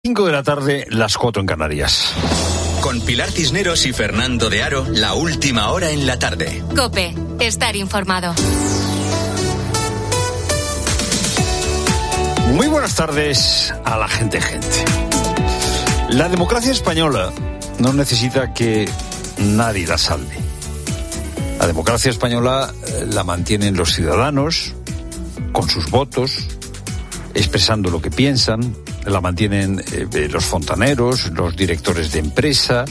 5 de la tarde, las 4 en Canarias. Con Pilar Cisneros y Fernando de Aro, la última hora en la tarde. COPE, estar informado. Muy buenas tardes a la gente. La democracia española no necesita que nadie la salve. La democracia española la mantienen los ciudadanos, con sus votos, expresando lo que piensan. La mantienen los fontaneros, los directores de empresa,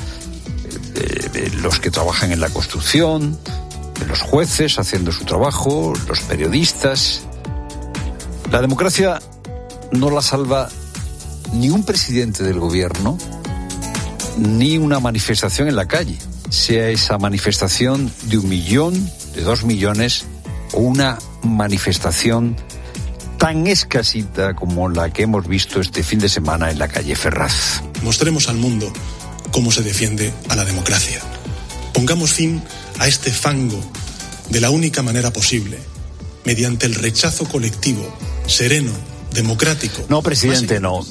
los que trabajan en la construcción, los jueces haciendo su trabajo, los periodistas. La democracia no la salva ni un presidente del gobierno, ni una manifestación en la calle, sea esa manifestación de 1 millón, de 2 millones, o una manifestación tan escasita como la que hemos visto este fin de semana en la calle Ferraz. Mostremos al mundo cómo se defiende a la democracia. Pongamos fin a este fango de la única manera posible, mediante el rechazo colectivo, sereno, democrático. No, presidente, no.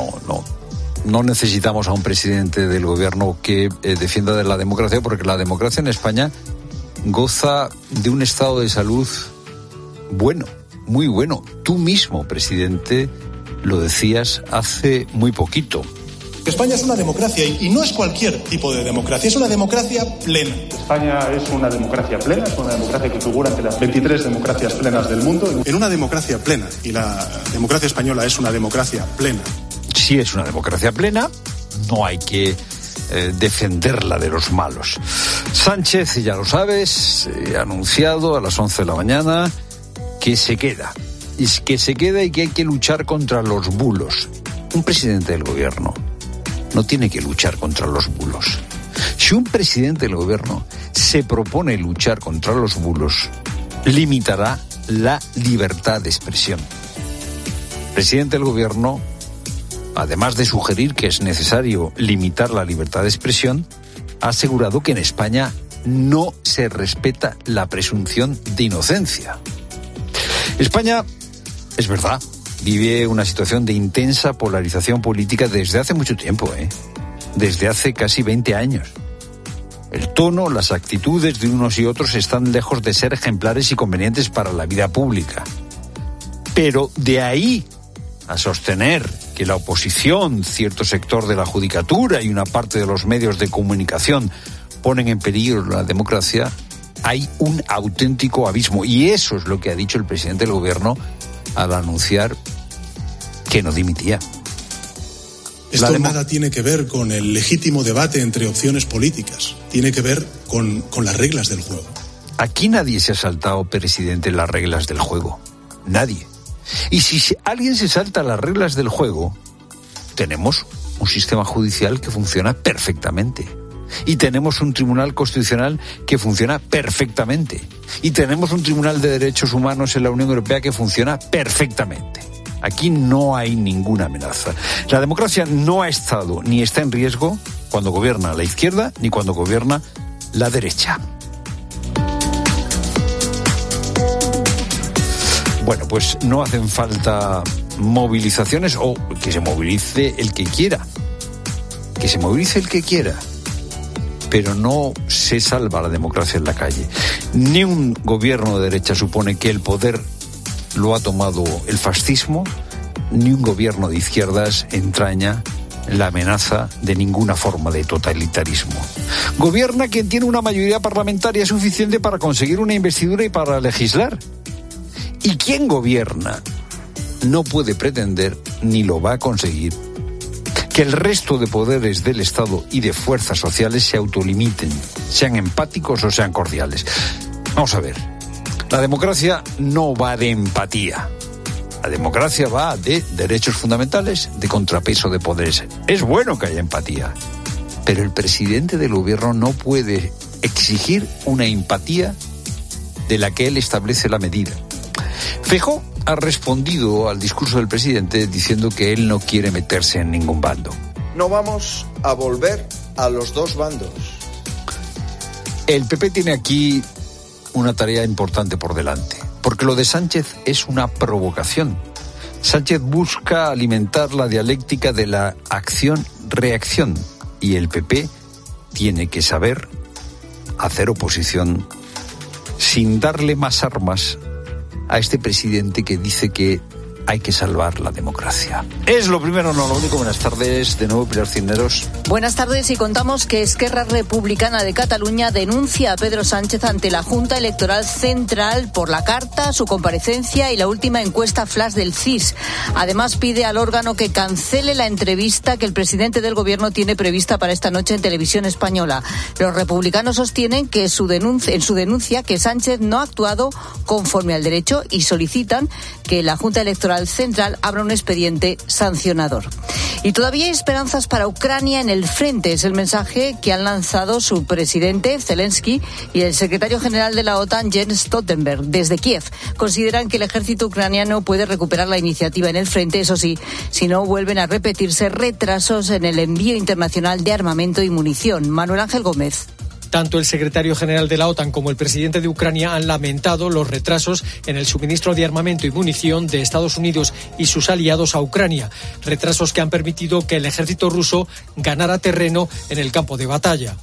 No necesitamos a un presidente del gobierno que defienda de la democracia, porque la democracia en España goza de un estado de salud bueno. Muy bueno. Tú mismo, presidente, lo decías hace muy poquito. España es una democracia y no es cualquier tipo de democracia, es una democracia plena. España es una democracia plena, es una democracia que figura entre las 23 democracias plenas del mundo. En una democracia plena, y la democracia española es una democracia plena. Sí, es una democracia plena, no hay que defenderla de los malos. Sánchez, ya lo sabes, ha anunciado a las 11 de la mañana que se queda y que hay que luchar contra los bulos. Un presidente del gobierno no tiene que luchar contra los bulos. Si un presidente del gobierno se propone luchar contra los bulos, limitará la libertad de expresión. El presidente del gobierno, además de sugerir que es necesario limitar la libertad de expresión, ha asegurado que en España no se respeta la presunción de inocencia. España, es verdad, vive una situación de intensa polarización política desde hace mucho tiempo, desde hace casi 20 años. El tono, las actitudes de unos y otros están lejos de ser ejemplares y convenientes para la vida pública. Pero de ahí a sostener que la oposición, cierto sector de la judicatura y una parte de los medios de comunicación ponen en peligro la democracia, hay un auténtico abismo, y eso es lo que ha dicho el presidente del gobierno al anunciar que no dimitía. Esto nada tiene que ver con el legítimo debate entre opciones políticas, tiene que ver con las reglas del juego. Aquí nadie se ha saltado, presidente, las reglas del juego. Nadie. Y si alguien se salta las reglas del juego, tenemos un sistema judicial que funciona perfectamente. Y tenemos un Tribunal Constitucional que funciona perfectamente. Y tenemos un Tribunal de Derechos Humanos en la Unión Europea que funciona perfectamente. Aquí no hay ninguna amenaza. La democracia no ha estado ni está en riesgo cuando gobierna la izquierda ni cuando gobierna la derecha. Bueno, pues no hacen falta movilizaciones, o que se movilice el que quiera. Que se movilice el que quiera. Pero no se salva la democracia en la calle. Ni un gobierno de derecha supone que el poder lo ha tomado el fascismo, ni un gobierno de izquierdas entraña la amenaza de ninguna forma de totalitarismo. Gobierna quien tiene una mayoría parlamentaria suficiente para conseguir una investidura y para legislar. Y quien gobierna no puede pretender, ni lo va a conseguir, que el resto de poderes del Estado y de fuerzas sociales se autolimiten, sean empáticos o sean cordiales. Vamos a ver, la democracia no va de empatía. La democracia va de derechos fundamentales, de contrapeso de poderes. Es bueno que haya empatía, pero el presidente del gobierno no puede exigir una empatía de la que él establece la medida. Feijóo ha respondido al discurso del presidente diciendo que él no quiere meterse en ningún bando. No vamos a volver a los dos bandos. El PP tiene aquí una tarea importante por delante, porque lo de Sánchez es una provocación. Sánchez busca alimentar la dialéctica de la acción-reacción y el PP tiene que saber hacer oposición sin darle más armas a este presidente que dice que hay que salvar la democracia. Es lo primero, no lo único. Buenas tardes, de nuevo Pilar Cisneros. Buenas tardes, y contamos que Esquerra Republicana de Cataluña denuncia a Pedro Sánchez ante la Junta Electoral Central por la carta, su comparecencia y la última encuesta flash del CIS. Además, pide al órgano que cancele la entrevista que el presidente del Gobierno tiene prevista para esta noche en Televisión Española. Los republicanos sostienen que en su denuncia que Sánchez no ha actuado conforme al derecho y solicitan que la Junta Electoral Central abra un expediente sancionador. Y todavía hay esperanzas para Ucrania en el frente. Es el mensaje que han lanzado su presidente, Zelensky, y el secretario general de la OTAN, Jens Stoltenberg, desde Kiev. Consideran que el ejército ucraniano puede recuperar la iniciativa en el frente, eso sí, si no vuelven a repetirse retrasos en el envío internacional de armamento y munición. Manuel Ángel Gómez. Tanto el secretario general de la OTAN como el presidente de Ucrania han lamentado los retrasos en el suministro de armamento y munición de Estados Unidos y sus aliados a Ucrania. Retrasos que han permitido que el ejército ruso ganara terreno en el campo de batalla.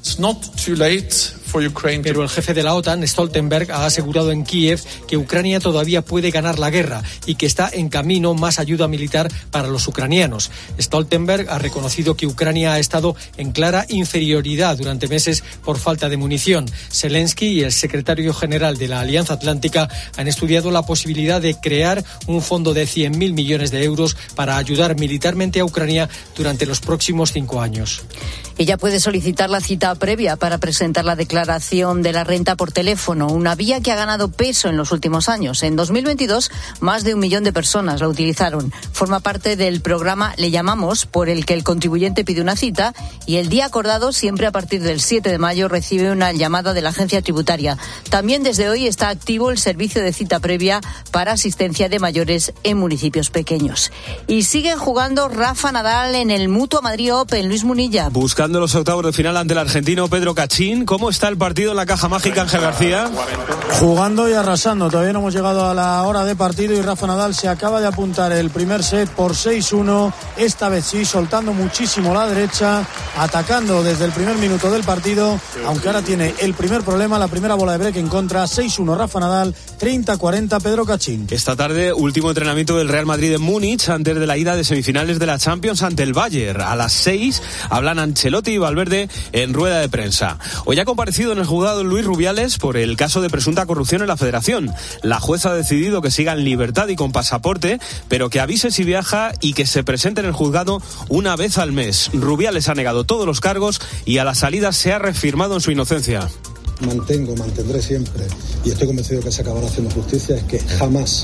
Pero el jefe de la OTAN, Stoltenberg, ha asegurado en Kiev que Ucrania todavía puede ganar la guerra y que está en camino más ayuda militar para los ucranianos. Stoltenberg ha reconocido que Ucrania ha estado en clara inferioridad durante meses por falta de munición. Zelensky y el secretario general de la Alianza Atlántica han estudiado la posibilidad de crear un fondo de 100.000 millones de euros para ayudar militarmente a Ucrania durante los próximos 5 años. Ella puede solicitar la cita previa para presentar la declaración de la renta por teléfono, una vía que ha ganado peso en los últimos años. En 2022, más de 1 millón de personas la utilizaron. Forma parte del programa Le Llamamos, por el que el contribuyente pide una cita y el día acordado, siempre a partir del 7 de mayo, recibe una llamada de la agencia tributaria. También desde hoy está activo el servicio de cita previa para asistencia de mayores en municipios pequeños. Y siguen jugando Rafa Nadal en el Mutua Madrid Open. Luis Munilla. Buscando los octavos de final ante el argentino Pedro Cachín. ¿Cómo está el partido en la caja mágica, Ángel García? Jugando y arrasando. Todavía no hemos llegado a la hora de partido y Rafa Nadal se acaba de apuntar el primer set por 6-1. Esta vez sí, soltando muchísimo la derecha, atacando desde el primer minuto del partido, aunque ahora tiene el primer problema, la primera bola de break en contra. 6-1 Rafa Nadal, 30-40 Pedro Cachín. Esta tarde, último entrenamiento del Real Madrid en Múnich antes de la ida de semifinales de la Champions ante el Bayern. A las 6 hablan Ancelotti y Valverde en rueda de prensa. Hoy ha comparecido en el juzgado Luis Rubiales por el caso de presunta corrupción en la Federación. La jueza ha decidido que siga en libertad y con pasaporte, pero que avise si viaja y que se presente en el juzgado una vez al mes. Rubiales ha negado todos los cargos y a la salida se ha reafirmado en su inocencia. Mantendré siempre, y estoy convencido que se acabará haciendo justicia, es que jamás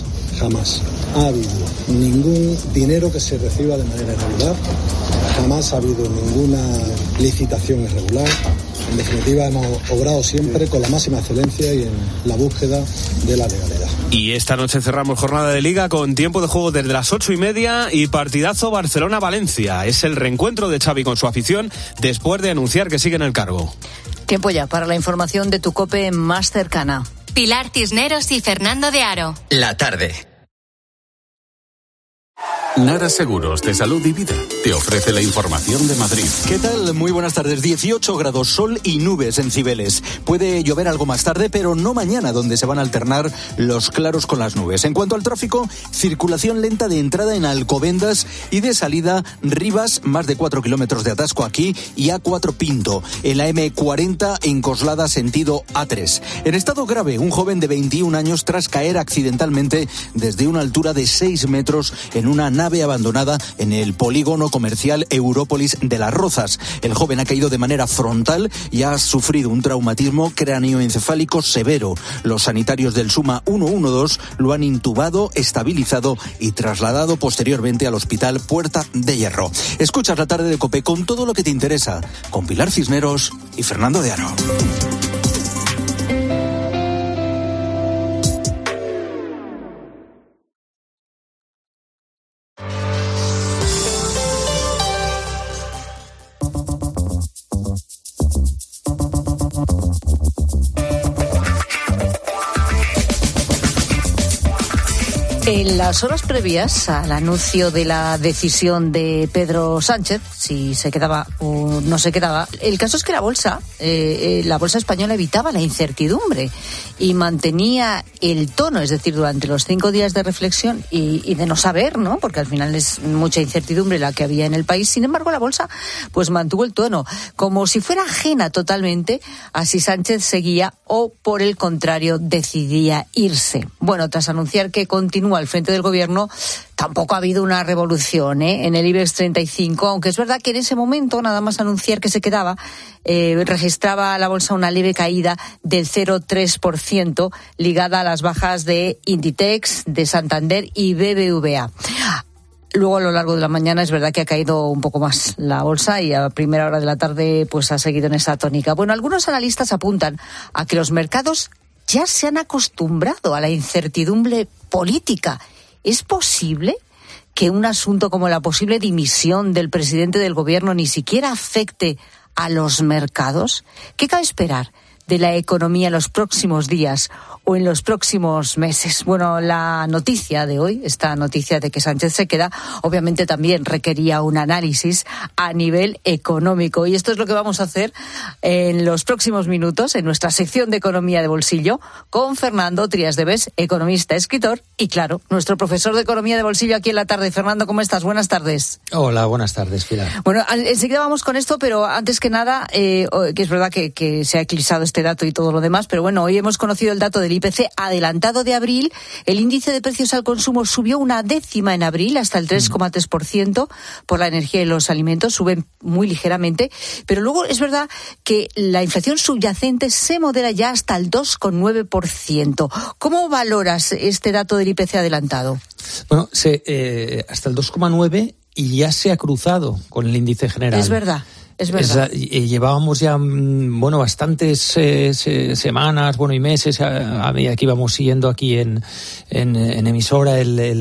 ha habido ningún dinero que se reciba de manera irregular, jamás ha habido ninguna licitación irregular. En definitiva, hemos obrado siempre con la máxima excelencia y en la búsqueda de la legalidad. Y esta noche cerramos jornada de Liga con tiempo de juego desde las 8:30 y partidazo Barcelona-Valencia. Es el reencuentro de Xavi con su afición después de anunciar que sigue en el cargo. Tiempo ya para la información de tu COPE más cercana. Pilar Cisneros y Fernando de Aro. La tarde. Nara Seguros de Salud y Vida te ofrece la información de Madrid. ¿Qué tal? Muy buenas tardes. 18 grados, sol y nubes en Cibeles. Puede llover algo más tarde, pero no mañana, donde se van a alternar los claros con las nubes. En cuanto al tráfico, circulación lenta de entrada en Alcobendas y de salida Rivas, más de 4 kilómetros de atasco aquí, y A4 Pinto. En la M40 en Coslada, sentido A3. En estado grave, un joven de 21 años tras caer accidentalmente desde una altura de 6 metros en una nave abandonada en el polígono comercial Európolis de Las Rozas. El joven ha caído de manera frontal y ha sufrido un traumatismo cráneoencefálico severo. Los sanitarios del Suma 112 lo han intubado, estabilizado y trasladado posteriormente al Hospital Puerta de Hierro. Escuchas la tarde de COPE con todo lo que te interesa, con Pilar Cisneros y Fernando de Aro. En las horas previas al anuncio de la decisión de Pedro Sánchez, si se quedaba o no se quedaba, el caso es que la bolsa española evitaba la incertidumbre y mantenía el tono, es decir, durante los 5 días de reflexión y de no saber, ¿no? Porque al final es mucha incertidumbre la que había en el país. Sin embargo, la bolsa pues mantuvo el tono, como si fuera ajena totalmente a si Sánchez seguía o, por el contrario, decidía irse. Bueno, tras anunciar que continúa al frente del gobierno, tampoco ha habido una revolución en el IBEX 35, aunque es verdad que en ese momento, nada más anunciar que se quedaba, registraba la bolsa una leve caída del 0,3%, ligada a las bajas de Inditex, de Santander y BBVA. Luego, a lo largo de la mañana, es verdad que ha caído un poco más la bolsa y a primera hora de la tarde pues ha seguido en esa tónica. Bueno, algunos analistas apuntan a que los mercados ya se han acostumbrado a la incertidumbre política. ¿Es posible que un asunto como la posible dimisión del presidente del gobierno ni siquiera afecte a los mercados? ¿Qué cabe esperar de la economía en los próximos días o en los próximos meses? Bueno, la noticia de hoy, esta noticia de que Sánchez se queda, obviamente también requería un análisis a nivel económico. Y esto es lo que vamos a hacer en los próximos minutos en nuestra sección de Economía de Bolsillo con Fernando Trías de Bes, economista, escritor y, claro, nuestro profesor de Economía de Bolsillo aquí en la tarde. Fernando, ¿cómo estás? Buenas tardes. Hola, buenas tardes, Pilar. Bueno, enseguida vamos con esto, pero antes que nada, que es verdad que se ha eclipsado este dato y todo lo demás, pero bueno, hoy hemos conocido el dato del IPC adelantado de abril. El índice de precios al consumo subió 0,1 en abril hasta el 3,3%. Por la energía y los alimentos suben muy ligeramente, pero luego es verdad que la inflación subyacente se modera ya hasta el 2,9%. ¿Cómo valoras este dato del IPC adelantado? Bueno, hasta el 2,9 y ya se ha cruzado con el índice general. Es verdad. Es verdad. Llevábamos ya bastantes semanas y meses a medida que íbamos siguiendo aquí en emisora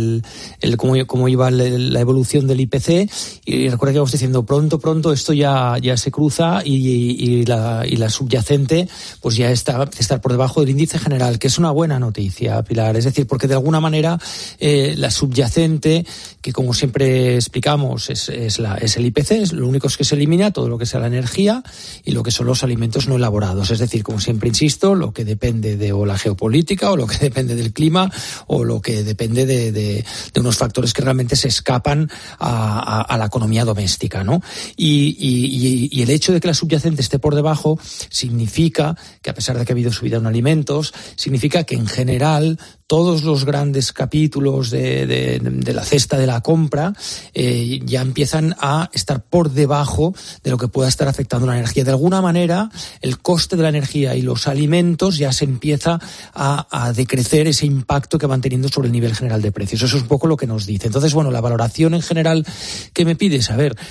cómo iba la evolución del IPC, y recuerda que íbamos diciendo pronto esto ya se cruza y la subyacente pues ya está por debajo del índice general, que es una buena noticia, Pilar. Es decir, porque de alguna manera la subyacente, que como siempre explicamos es el IPC, es lo único que se elimina, todo lo que sea la energía y lo que son los alimentos no elaborados. Es decir, como siempre insisto, lo que depende de o la geopolítica o lo que depende del clima o lo que depende de unos factores que realmente se escapan a la economía doméstica, ¿no? Y el hecho de que la subyacente esté por debajo significa que, a pesar de que ha habido subida en alimentos, significa que en general todos los grandes capítulos de la cesta de la compra ya empiezan a estar por debajo de lo que pueda estar afectando la energía. De alguna manera, el coste de la energía y los alimentos ya se empieza a decrecer ese impacto que van teniendo sobre el nivel general de precios. Eso es un poco lo que nos dice. Entonces, bueno, la valoración en general que me pides,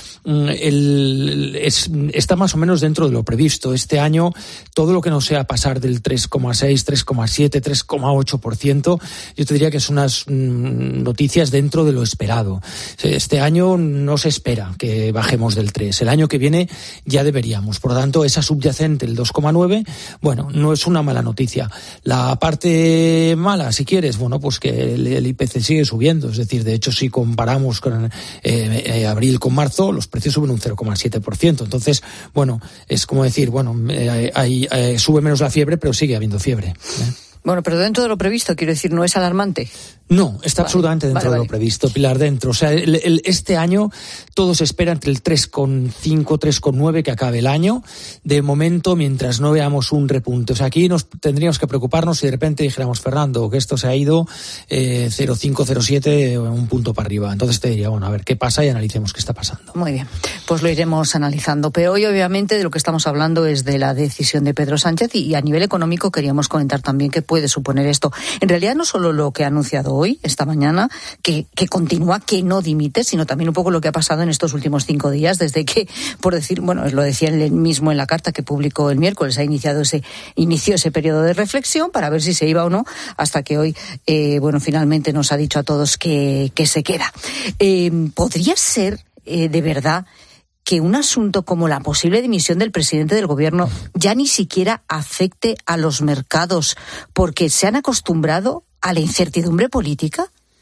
está más o menos dentro de lo previsto. Este año, todo lo que no sea pasar del 3,6, 3,7, 3,8%, yo te diría que son unas noticias dentro de lo esperado. Este año no se espera que bajemos del 3. El año que viene ya deberíamos. Por lo tanto, esa subyacente, el 2,9, bueno, no es una mala noticia. La parte mala, si quieres, bueno, pues que el IPC sigue subiendo. Es decir, de hecho, si comparamos con abril con marzo, los precios suben un 0,7%. Entonces, bueno, es como decir, sube menos la fiebre, pero sigue habiendo fiebre. Bueno, pero dentro de lo previsto, quiero decir, ¿no es alarmante? No, está absolutamente dentro de lo previsto, Pilar, dentro. O sea, este año todo se espera entre el 3,5, 3,9 que acabe el año. De momento, mientras no veamos un repunte. O sea, aquí tendríamos que preocuparnos si de repente dijéramos, Fernando, que esto se ha ido 0,5, 0,7, un punto para arriba. Entonces te diría, bueno, a ver qué pasa y analicemos qué está pasando. Muy bien, pues lo iremos analizando. Pero hoy, obviamente, de lo que estamos hablando es de la decisión de Pedro Sánchez y a nivel económico queríamos comentar también qué puede suponer esto. En realidad, no solo lo que ha anunciado hoy, esta mañana, que continúa, que no dimite, sino también un poco lo que ha pasado en estos últimos 5 días, desde que, por decir, bueno, lo decía él mismo en la carta que publicó el miércoles, inició ese periodo de reflexión para ver si se iba o no, hasta que hoy, finalmente nos ha dicho a todos que se queda. ¿Podría ser, de verdad, que un asunto como la posible dimisión del presidente del gobierno ya ni siquiera afecte a los mercados porque se han acostumbrado a la incertidumbre política?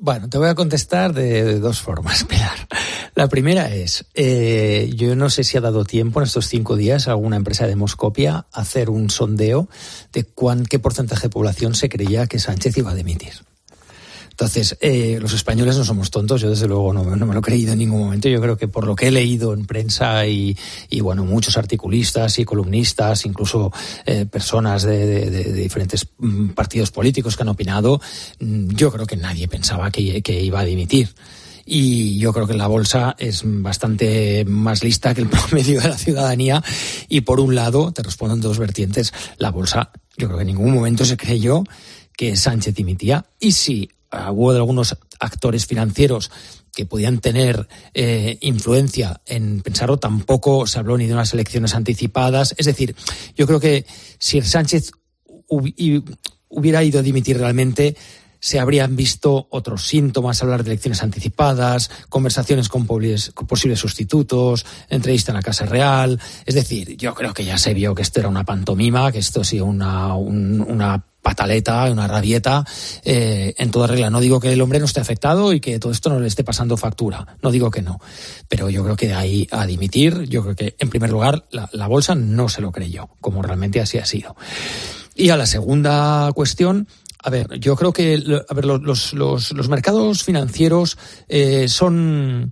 Bueno, te voy a contestar de dos formas, Pilar. La primera es, yo no sé si ha dado tiempo en estos 5 días a alguna empresa de Demoscopia hacer un sondeo de qué porcentaje de población se creía que Sánchez iba a dimitir. Entonces, los españoles no somos tontos, yo desde luego no me lo he creído en ningún momento. Yo creo que por lo que he leído en prensa y bueno, muchos articulistas y columnistas, incluso personas de diferentes partidos políticos que han opinado, yo creo que nadie pensaba que iba a dimitir. Y yo creo que la bolsa es bastante más lista que el promedio de la ciudadanía. Y por un lado, te respondo en dos vertientes, la bolsa, yo creo que en ningún momento se creyó que Sánchez dimitía. Y sí, hubo de algunos actores financieros que podían tener influencia en pensarlo, tampoco se habló ni de unas elecciones anticipadas. Es decir, yo creo que si Sánchez hubiera ido a dimitir realmente, se habrían visto otros síntomas, hablar de elecciones anticipadas, conversaciones con posibles sustitutos, entrevista en la Casa Real. Es decir, yo creo que ya se vio que esto era una pantomima, que esto ha sido una pataleta, una rabieta, en toda regla. No digo que el hombre no esté afectado y que todo esto no le esté pasando factura, no digo que no, pero yo creo que de ahí a dimitir, yo creo que en primer lugar la bolsa no se lo creyó, como realmente así ha sido. Y a la segunda cuestión, a ver, yo creo que los mercados financieros es una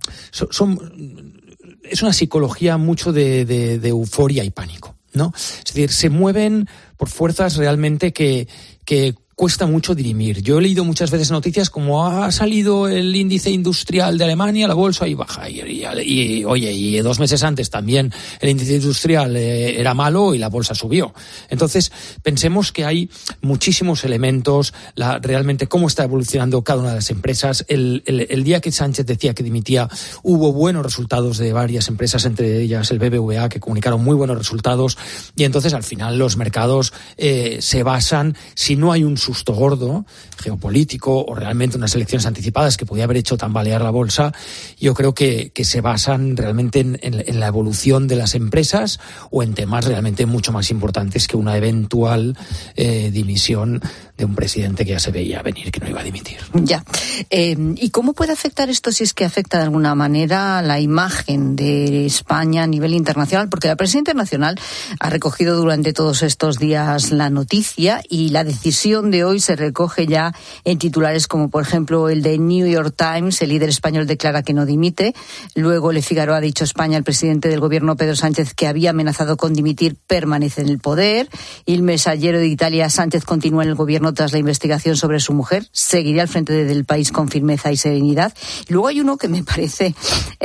psicología mucho de euforia y pánico, ¿no? Es decir, se mueven por fuerzas realmente que cuesta mucho dirimir. Yo he leído muchas veces noticias como ha salido el índice industrial de Alemania, la bolsa y baja. Y 2 meses antes también el índice industrial era malo y la bolsa subió. Entonces, pensemos que hay muchísimos elementos, realmente cómo está evolucionando cada una de las empresas. El día que Sánchez decía que dimitía, hubo buenos resultados de varias empresas, entre ellas el BBVA, que comunicaron muy buenos resultados. Y entonces, al final, los mercados se basan, si no hay un susto gordo, geopolítico, o realmente unas elecciones anticipadas que podía haber hecho tambalear la bolsa, yo creo que se basan realmente en la evolución de las empresas o en temas realmente mucho más importantes que una eventual dimisión de un presidente que ya se veía venir que no iba a dimitir. Ya. ¿Y cómo puede afectar esto, si es que afecta de alguna manera, la imagen de España a nivel internacional? Porque la prensa internacional ha recogido durante todos estos días la noticia, y la decisión de hoy se recoge ya en titulares como, por ejemplo, el de New York Times. El líder español declara que no dimite. Luego Le Figaro ha dicho: España, el presidente del gobierno Pedro Sánchez, que había amenazado con dimitir, permanece en el poder. Y el Messaggero de Italia: Sánchez continúa en el gobierno tras la investigación sobre su mujer, seguirá al frente del país con firmeza y serenidad. Y luego hay uno que me parece,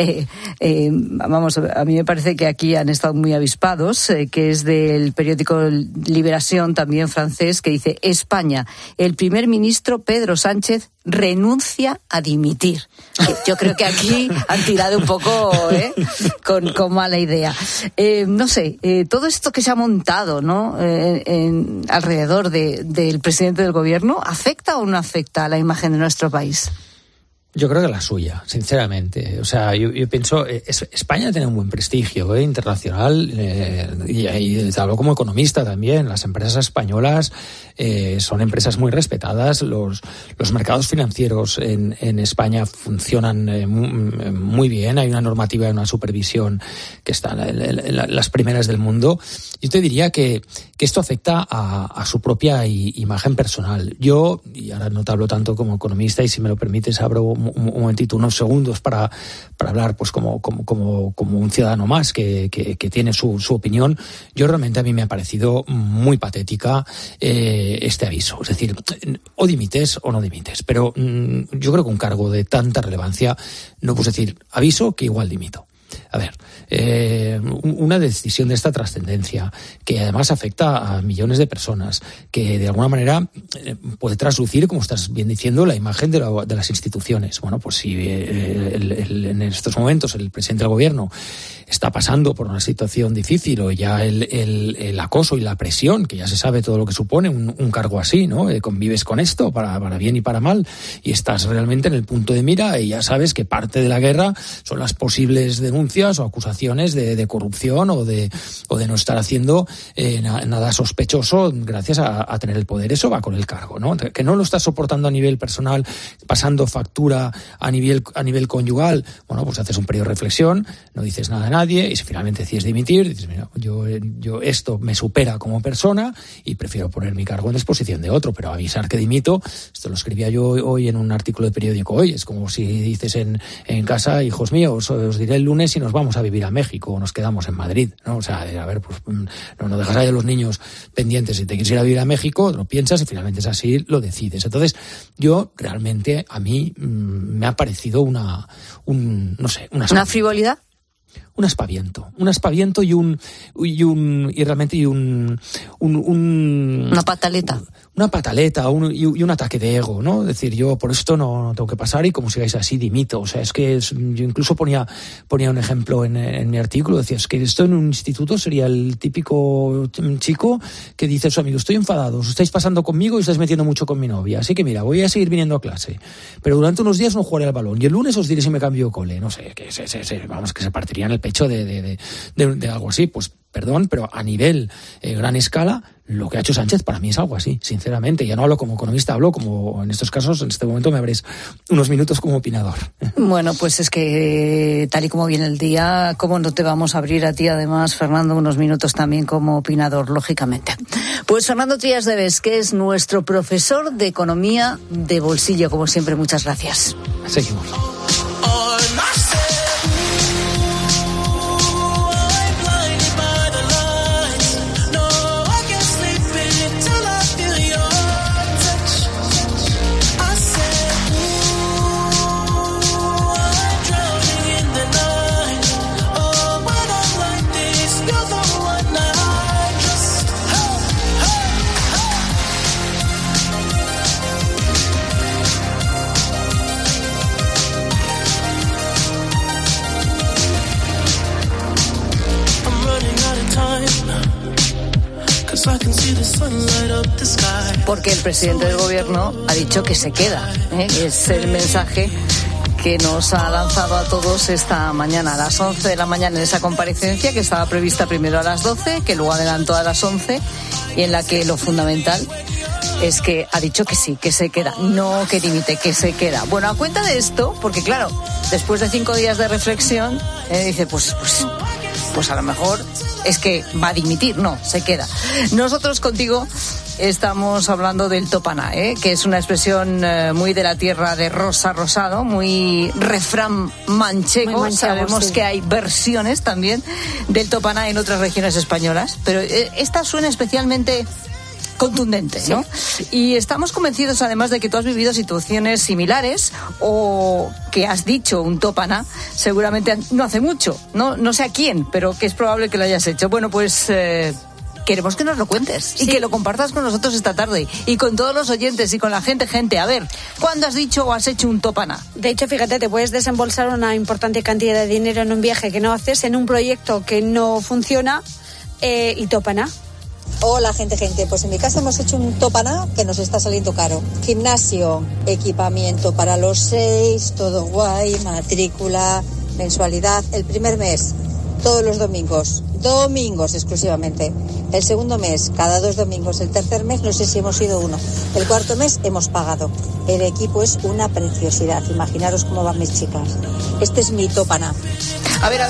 a mí me parece que aquí han estado muy avispados, que es del periódico Libération, también francés, que dice: España, el primer ministro Pedro Sánchez renuncia a dimitir. Yo creo que aquí han tirado un poco con mala idea. No sé, todo esto que se ha montado, ¿no?, alrededor del presidente del gobierno, ¿afecta o no afecta a la imagen de nuestro país? Yo creo que la suya, sinceramente. O sea, yo pienso, España tiene un buen prestigio internacional, y te hablo como economista también. Las empresas españolas son empresas muy respetadas. Los mercados financieros en España funcionan muy bien. Hay una normativa y una supervisión que están en las primeras del mundo. Yo te diría que esto afecta a su propia imagen personal. Yo, y ahora no te hablo tanto como economista, y si me lo permites abro un momentito, unos segundos para hablar pues como un ciudadano más que tiene su opinión. Yo realmente, a mí me ha parecido muy patética este aviso. Es decir, o dimites o no dimites, pero yo creo que un cargo de tanta relevancia no puedes decir aviso que igual dimito. A ver, una decisión de esta trascendencia, que además afecta a millones de personas, que de alguna manera puede traslucir, como estás bien diciendo, la imagen de las instituciones. Bueno, pues si en estos momentos el presidente del gobierno está pasando por una situación difícil, o ya el acoso y la presión, que ya se sabe todo lo que supone un cargo así, ¿no? Convives con esto para bien y para mal, y estás realmente en el punto de mira, y ya sabes que parte de la guerra son las posibles denuncias denuncias o acusaciones de corrupción o de no estar haciendo nada sospechoso gracias a tener el poder. Eso va con el cargo, ¿no? Que no lo estás soportando a nivel personal, pasando factura a nivel conyugal, bueno, pues haces un periodo de reflexión, no dices nada a nadie y si finalmente decides dimitir, dices, mira, yo esto me supera como persona y prefiero poner mi cargo en disposición de otro, pero avisar que dimito, esto lo escribía yo hoy en un artículo de periódico hoy, es como si dices en casa, hijos míos, os diré el lunes si nos vamos a vivir a México o nos quedamos en Madrid, ¿no? O sea, a ver, pues no dejas ahí a los niños pendientes, si te quieres ir a vivir a México, lo piensas y finalmente es así, lo decides. Entonces, yo realmente, a mí me ha parecido una frivolidad. Un aspaviento y una pataleta. Una pataleta y un ataque de ego, ¿no? Es decir, yo por esto no tengo que pasar y como sigáis así dimito. O sea, es que yo incluso ponía un ejemplo en mi artículo, decía, es que esto en un instituto sería el típico chico que dice a su amigo, estoy enfadado, os estáis pasando conmigo y estáis metiendo mucho con mi novia, así que mira, voy a seguir viniendo a clase, pero durante unos días no jugaré al balón y el lunes os diré si me cambio de cole, no sé, que se partirían el pecho de algo así, pues perdón, pero a nivel gran escala, lo que ha hecho Sánchez para mí es algo así, sinceramente. Ya no hablo como economista, hablo como, en estos casos, en este momento me abres unos minutos como opinador. Bueno, pues es que tal y como viene el día, ¿cómo no te vamos a abrir a ti, además, Fernando, unos minutos también como opinador, lógicamente? Pues Fernando Trías de Bes, que es nuestro profesor de economía de bolsillo, como siempre, muchas gracias. Seguimos. Porque el presidente del gobierno ha dicho que se queda, es el mensaje que nos ha lanzado a todos esta mañana, a las 11 de la mañana, en esa comparecencia que estaba prevista primero a las 12, que luego adelantó a las 11, y en la que lo fundamental es que ha dicho que sí, que se queda, no que dimite, que se queda. Bueno, a cuenta de esto, porque claro, después de 5 días de reflexión, dice, pues a lo mejor es que va a dimitir, no, se queda. Nosotros contigo estamos hablando del topaná, que es una expresión muy de la tierra de Rosa Rosado, muy refrán manchego. Sabemos sí, que hay versiones también del topaná en otras regiones españolas, pero esta suena especialmente contundente, ¿no? Sí. Y estamos convencidos además de que tú has vivido situaciones similares o que has dicho un topaná, seguramente no hace mucho, no sé a quién, pero que es probable que lo hayas hecho. Bueno, pues queremos que nos lo cuentes y que lo compartas con nosotros esta tarde y con todos los oyentes y con la gente. A ver, ¿cuándo has dicho o has hecho un topaná? De hecho, fíjate, te puedes desembolsar una importante cantidad de dinero en un viaje que no haces, en un proyecto que no funciona y topaná. Hola, gente. Pues en mi casa hemos hecho un topaná que nos está saliendo caro. Gimnasio, equipamiento para los 6, todo guay, matrícula, mensualidad. El primer mes, todos los domingos exclusivamente. El segundo mes, cada 2 domingos. El tercer mes, no sé si hemos ido 1. El cuarto mes, hemos pagado. El equipo es una preciosidad. Imaginaros cómo van mis chicas. Este es mi topaná. A ver.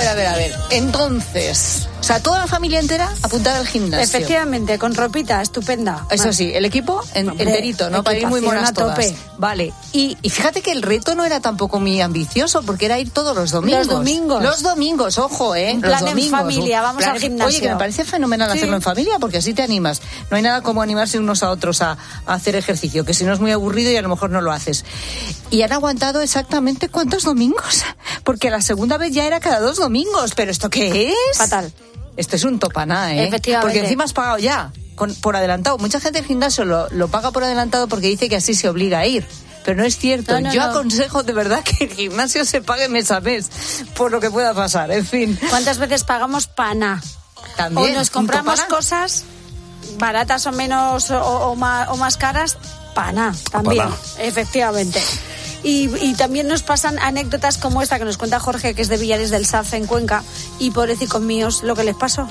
Entonces, o sea, toda la familia entera apuntada al gimnasio. Efectivamente, con ropita estupenda. Eso sí, el equipo enterito, ¿no? Para ir muy monas todas. Vale. Y fíjate que el reto no era tampoco muy ambicioso, porque era ir todos los domingos. Los domingos, ojo, Un plan los domingos. En familia, vamos al gimnasio. Oye, que me parece fenomenal hacerlo en familia, porque así te animas. No hay nada como animarse unos a otros a hacer ejercicio, que si no es muy aburrido y a lo mejor no lo haces. Y han aguantado exactamente ¿cuántos domingos? Porque la segunda vez ya era cada 2 domingos. ¿Pero esto qué es? Fatal. Esto es un topaná, Efectivamente. Porque encima has pagado ya, por adelantado. Mucha gente del gimnasio lo paga por adelantado porque dice que así se obliga a ir. Pero no es cierto. Yo aconsejo de verdad que el gimnasio se pague mes a mes, por lo que pueda pasar, en fin. ¿Cuántas veces pagamos paná? También. O nos compramos cosas baratas o menos o más caras, paná también, efectivamente. Y también nos pasan anécdotas como esta que nos cuenta Jorge, que es de Villares del Saz, en Cuenca, y pobrecicos míos, lo que les pasó.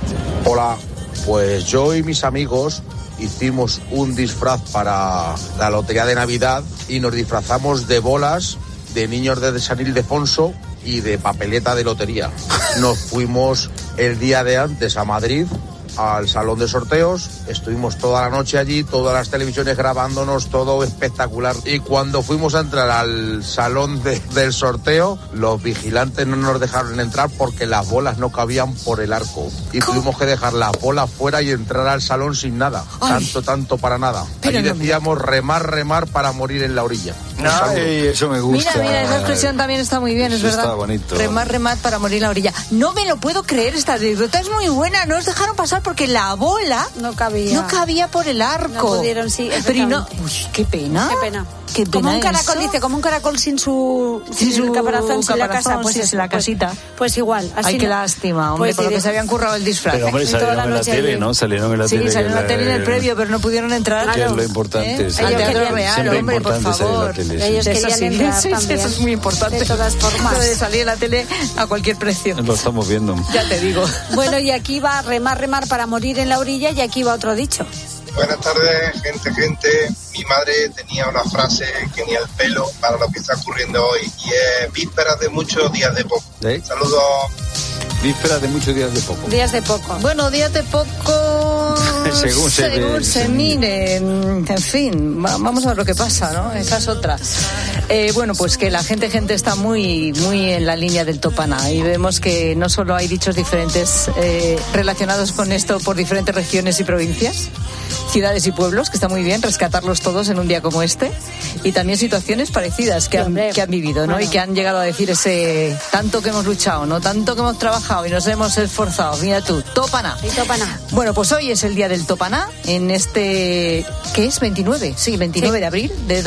Hola, pues yo y mis amigos hicimos un disfraz para la lotería de Navidad y nos disfrazamos de bolas de niños de San Ildefonso y de papeleta de lotería. Nos fuimos el día de antes a Madrid, al salón de sorteos, estuvimos toda la noche allí, todas las televisiones grabándonos, todo espectacular. Y cuando fuimos a entrar al salón del sorteo, los vigilantes no nos dejaron entrar porque las bolas no cabían por el arco. Y tuvimos que dejar las bolas fuera y entrar al salón sin nada. Ay. Tanto para nada. Allí decíamos remar para morir en la orilla. Ay, eso me gusta. Mira, esa expresión también está muy bien, es verdad. Está bonito. Remar para morir en la orilla. No me lo puedo creer, esta anécdota es muy buena. No os dejaron pasar porque la bola no cabía por el arco. No pudieron, sí. Pero no, qué pena. Como un caracol, dice, como un caracol sin su caparazón, sin la casa, pues es la casita. Pues igual. Así ay, qué lástima, hombre, por lo que se habían currado el disfraz. Pero hombre, salieron en la tele, ¿no? Salieron en la tele. Sí, salieron en la tele en el previo, pero no pudieron entrar. Que es lo importante. Al teatro real, hombre, por favor. Ellos querían entrar también. Eso es muy importante. De todas formas. Lo de salir en la tele a cualquier precio. Lo estamos viendo. Ya te digo. Bueno, y aquí va remar para morir en la orilla, y aquí va otro dicho. Buenas tardes, gente. Mi madre tenía una frase que ni el pelo para lo que está ocurriendo hoy, y es vísperas de muchos, días de poco. Saludos. Vísperas de muchos, días de poco. Días de poco. Bueno, días de poco según se mire. En fin, vamos a ver lo que pasa, ¿no? Esa es otra. Bueno, pues que la gente está muy en la línea del Topana, y vemos que no solo hay dichos diferentes relacionados con esto por diferentes regiones y provincias, ciudades y pueblos, que está muy bien rescatarlos todos en un día como este, y también situaciones parecidas que han vivido, ¿no? Bueno. Y que han llegado a decir ese tanto que hemos luchado, ¿no? Tanto que hemos trabajado y nos hemos esforzado. Mira tú, Topana. Sí, Topana. Bueno, pues hoy es el día del Topana, en este, ¿qué es? 29 de abril de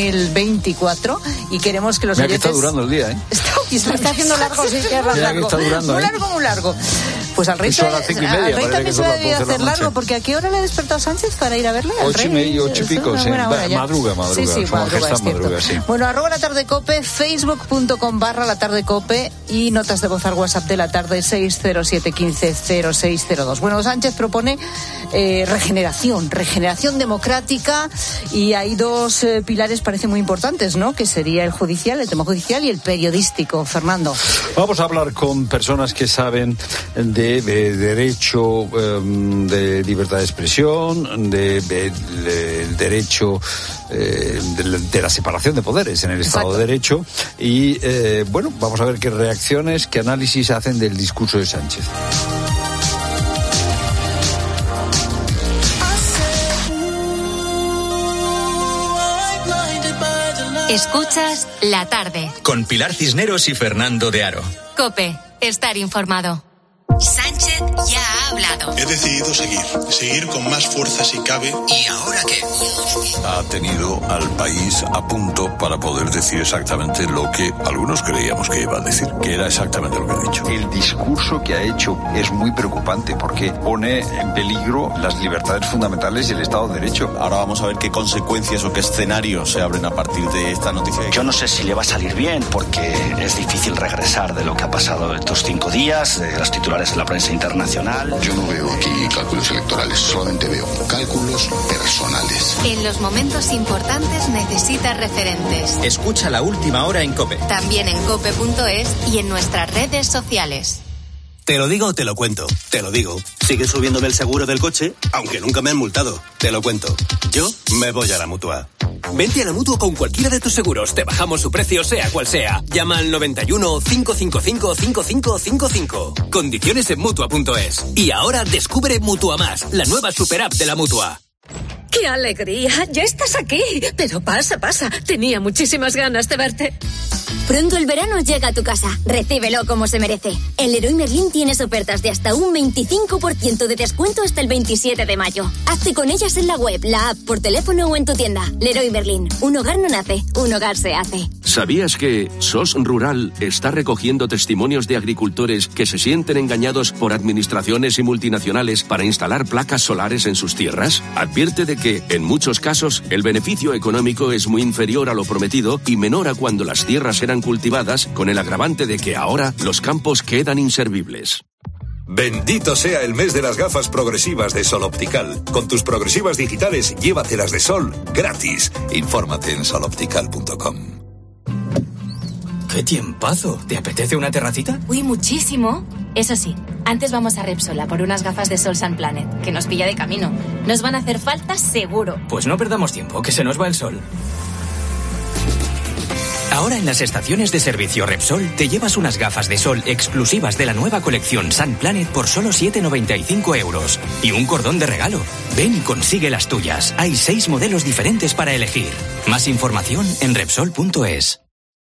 2024, y queremos que los oyentes... Mira que está durando el día, ¿eh? Está haciendo largo, sí, que es largo. Está durando, muy largo. Pues al rey también se debe hacer largo, porque ¿a qué hora le ha despertado Sánchez para ir a verle? 8:30, 8 y pico, sí. Madruga. Sí, madruga, sí. Bueno, @latardecope, facebook.com/latardecope y notas de voz al WhatsApp de la tarde 607150602. Bueno, Sánchez propone regeneración democrática, y hay dos pilares parece muy importantes, ¿no? Que sería el tema judicial y el periodístico. Fernando. Vamos a hablar con personas que saben de derecho, de libertad de expresión, de derecho, de la separación de poderes en el Estado de Derecho, y bueno, vamos a ver qué reacciones, qué análisis hacen del discurso de Sánchez. Escuchas La Tarde con Pilar Cisneros y Fernando de Aro. COPE, estar informado. Sánchez ya ha hablado. He decidido seguir con más fuerza si cabe. ¿Y ahora qué? Ha tenido al país a punto para poder decir exactamente lo que algunos creíamos que iba a decir, que era exactamente lo que ha dicho. El discurso que ha hecho es muy preocupante porque pone en peligro las libertades fundamentales y el Estado de Derecho. Ahora vamos a ver qué consecuencias o qué escenarios se abren a partir de esta noticia. Yo no sé si le va a salir bien, porque es difícil regresar de lo que ha pasado estos 5 días, de los titulares en la prensa internacional. Yo no veo aquí cálculos electorales, solamente veo cálculos personales. En los momentos importantes necesitas referentes. Escucha La Última Hora en COPE. También en cope.es y en nuestras redes sociales. Te lo digo, te lo cuento. Te lo digo. Sigue subiéndome el seguro del coche, aunque nunca me han multado. Te lo cuento. Yo me voy a la Mutua. Vente a la Mutua con cualquiera de tus seguros. Te bajamos su precio, sea cual sea. Llama al 91 555 5555. Condiciones en Mutua.es. Y ahora descubre Mutua Más, la nueva super app de la Mutua. ¡Qué alegría! ¡Ya estás aquí! Pero pasa. Tenía muchísimas ganas de verte. Pronto el verano llega a tu casa. Recíbelo como se merece. En Leroy Merlin tienes ofertas de hasta un 25% de descuento hasta el 27 de mayo. Hazte con ellas en la web, la app, por teléfono o en tu tienda. Leroy Merlin. Un hogar no nace, un hogar se hace. ¿Sabías que SOS Rural está recogiendo testimonios de agricultores que se sienten engañados por administraciones y multinacionales para instalar placas solares en sus tierras? Advierte de que, en muchos casos, el beneficio económico es muy inferior a lo prometido y menor a cuando las tierras eran cultivadas, con el agravante de que ahora los campos quedan inservibles. Bendito sea el mes de las gafas progresivas de Sol Optical. Con tus progresivas digitales, llévatelas de sol gratis. Infórmate en soloptical.com. ¡Qué tiempazo! ¿Te apetece una terracita? Uy, muchísimo. Eso sí, antes vamos a Repsol a por unas gafas de Sol Sun Planet, que nos pilla de camino. Nos van a hacer falta seguro. Pues no perdamos tiempo, que se nos va el sol. Ahora en las estaciones de servicio Repsol te llevas unas gafas de sol exclusivas de la nueva colección Sun Planet por solo 7,95 € y un cordón de regalo. Ven y consigue las tuyas. Hay 6 modelos diferentes para elegir. Más información en Repsol.es.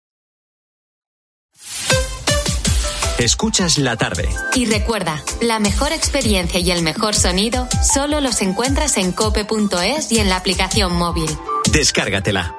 Escuchas La Tarde. Y recuerda, la mejor experiencia y el mejor sonido solo los encuentras en cope.es y en la aplicación móvil. Descárgatela.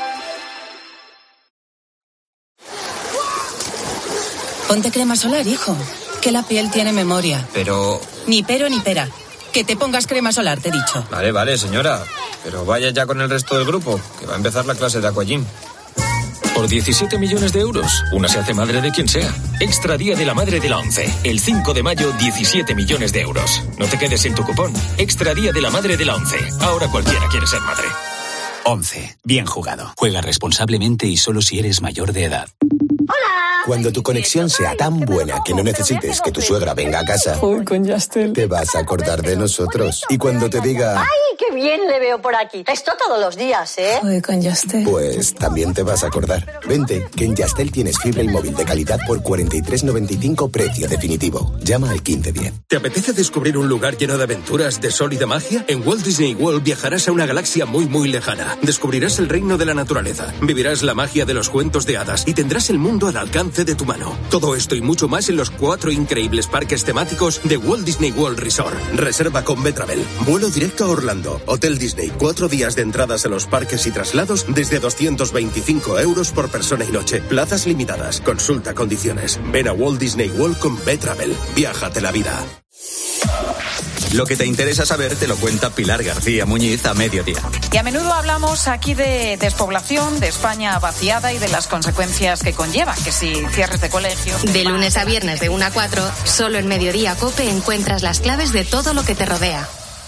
Ponte crema solar, hijo, que la piel tiene memoria. Pero... Ni pero ni pera. Que te pongas crema solar, te he dicho. Vale, señora. Pero vaya ya con el resto del grupo, que va a empezar la clase de aquagym. Por 17 millones de euros, una se hace madre de quien sea. Extra Día de la Madre de la ONCE. El 5 de mayo, 17 millones de euros. No te quedes sin tu cupón. Extra Día de la Madre de la ONCE. Ahora cualquiera quiere ser madre. ONCE. Bien jugado. Juega responsablemente y solo si eres mayor de edad. Cuando tu conexión sea tan buena que no necesites que tu suegra venga a casa, con Yastel, te vas a acordar de nosotros. Y cuando te diga... ¡Ay, qué bien le veo por aquí! Esto todos los días, ¿eh? Con Yastel. Pues también te vas a acordar. Vente, que en Yastel tienes fibra y móvil de calidad por 43,95 precio definitivo. Llama al 1510. ¿Te apetece descubrir un lugar lleno de aventuras, de sol y de magia? En Walt Disney World viajarás a una galaxia muy, muy lejana. Descubrirás el reino de la naturaleza, vivirás la magia de los cuentos de hadas y tendrás el mundo al alcance de tu mano. Todo esto y mucho más en los 4 increíbles parques temáticos de Walt Disney World Resort. Reserva con Betravel. Vuelo directo a Orlando. Hotel Disney. 4 días de entradas a los parques y traslados desde 225 € por persona y noche. Plazas limitadas. Consulta condiciones. Ven a Walt Disney World con Betravel. Viájate la vida. Lo que te interesa saber te lo cuenta Pilar García Muñiz a mediodía. Y a menudo hablamos aquí de despoblación, de España vaciada y de las consecuencias que conlleva, que si cierres de colegios... De lunes a viernes de 1 a 4, solo en Mediodía Cope encuentras las claves de todo lo que te rodea.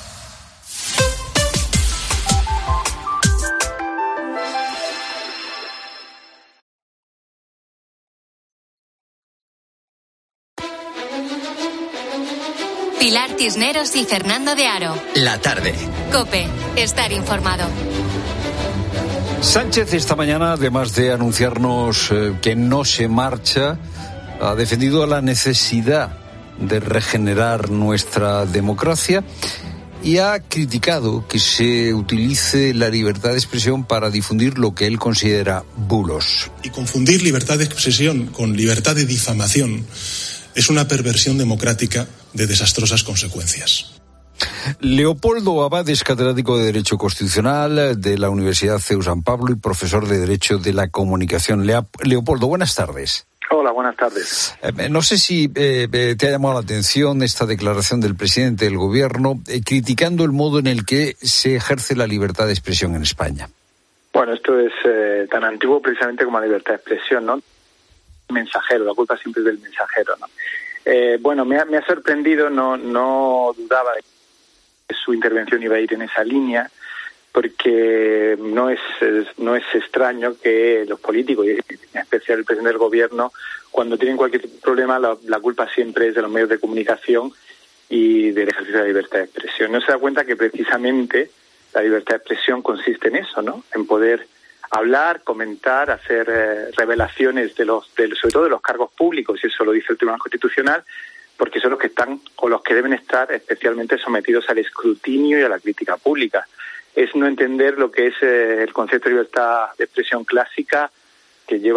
Pilar Cisneros y Fernando de Aro. La Tarde. Cope, estar informado. Sánchez esta mañana, además de anunciarnos que no se marcha, ha defendido la necesidad de regenerar nuestra democracia y ha criticado que se utilice la libertad de expresión para difundir lo que él considera bulos. Y confundir libertad de expresión con libertad de difamación es una perversión democrática de desastrosas consecuencias. Leopoldo Abad es catedrático de Derecho Constitucional de la Universidad CEU San Pablo y profesor de Derecho de la Comunicación. Leopoldo, buenas tardes. Hola, buenas tardes. No sé si te ha llamado la atención esta declaración del presidente del Gobierno criticando el modo en el que se ejerce la libertad de expresión en España. Bueno, esto es tan antiguo precisamente como la libertad de expresión, ¿no? Mensajero, la culpa siempre es del mensajero, ¿no? Bueno, me ha sorprendido, no dudaba de que su intervención iba a ir en esa línea, porque no es extraño que los políticos, y en especial el presidente del Gobierno, cuando tienen cualquier problema, la culpa siempre es de los medios de comunicación y del ejercicio de la libertad de expresión. No se da cuenta que precisamente la libertad de expresión consiste en eso, ¿no? En poder hablar, comentar, hacer revelaciones sobre todo de los cargos públicos, y eso lo dice el Tribunal Constitucional, porque son los que están o los que deben estar especialmente sometidos al escrutinio y a la crítica pública. Es no entender lo que es el concepto de libertad de expresión clásica, que lleva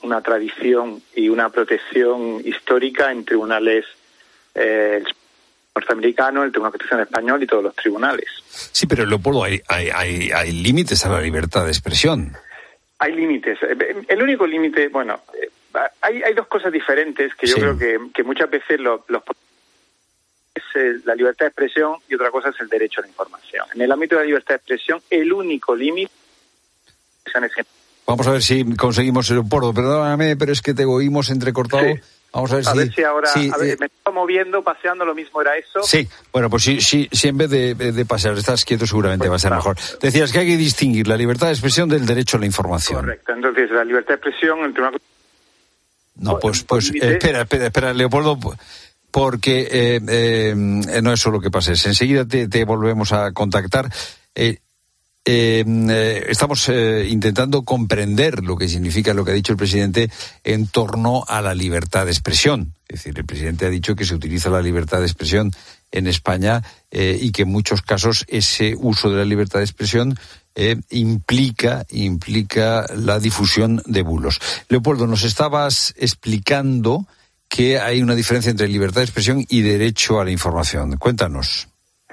una tradición y una protección histórica en tribunales norteamericano, el Tribunal Constitucional Español y todos los tribunales. Sí, pero Leopoldo, hay límites a la libertad de expresión. Hay límites. El único límite, bueno, hay dos cosas diferentes que yo creo que muchas veces es la libertad de expresión y otra cosa es el derecho a la información. En el ámbito de la libertad de expresión, el único límite es... Vamos a ver si conseguimos, Leopoldo, perdóname, pero es que te oímos entrecortado. Sí. Vamos a ver si ahora... a ver, me estaba moviendo, paseando, lo mismo era eso. Sí, bueno, pues sí, en vez de pasear, estás quieto, seguramente va a ser mejor. Decías que hay que distinguir la libertad de expresión del derecho a la información. Correcto, entonces la libertad de expresión... No, pues espera, Leopoldo, porque no es solo que pases. Enseguida te volvemos a contactar. Estamos intentando comprender lo que significa lo que ha dicho el presidente en torno a la libertad de expresión. Es decir, el presidente ha dicho que se utiliza la libertad de expresión en España y que en muchos casos ese uso de la libertad de expresión implica la difusión de bulos. Leopoldo, nos estabas explicando que hay una diferencia entre libertad de expresión y derecho a la información. Cuéntanos.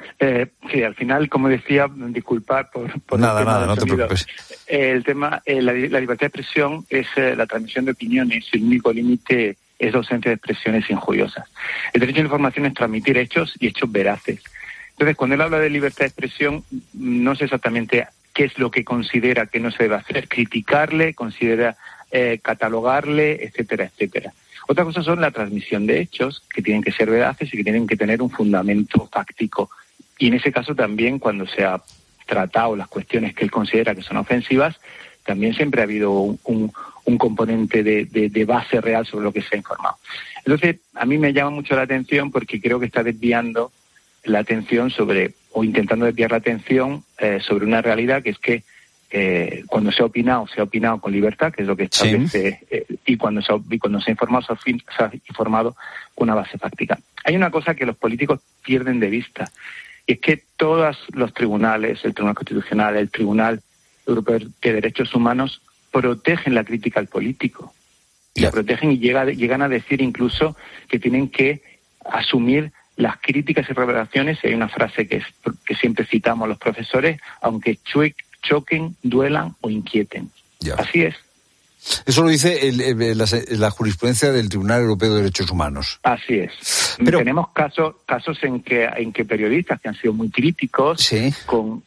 Sí, al final, como decía, disculpad por nada, no te preocupes. El tema, la libertad de expresión es la transmisión de opiniones y el único límite es la ausencia de expresiones injuriosas. El derecho a la información es transmitir hechos y hechos veraces. Entonces, cuando él habla de libertad de expresión, no sé exactamente qué es lo que considera que no se debe hacer, criticarle, considera catalogarle, etcétera, etcétera. Otra cosa son la transmisión de hechos que tienen que ser veraces y que tienen que tener un fundamento fáctico. Y en ese caso también, cuando se ha tratado las cuestiones que él considera que son ofensivas, también siempre ha habido un componente de base real sobre lo que se ha informado. Entonces, a mí me llama mucho la atención porque creo que está desviando la atención o intentando desviar la atención sobre una realidad que es que cuando se ha opinado con libertad, que es lo que establece, y cuando se ha informado, se ha informado con una base fáctica. Hay una cosa que los políticos pierden de vista, y es que todos los tribunales, el Tribunal Constitucional, el Tribunal Europeo de Derechos Humanos, protegen la crítica al político. La protegen y llegan a decir incluso que tienen que asumir las críticas y revelaciones, y hay una frase que siempre citamos los profesores, aunque choquen, duelan o inquieten. Así es. Eso lo dice la jurisprudencia del Tribunal Europeo de Derechos Humanos. Así es. Pero tenemos casos en que periodistas que han sido muy críticos con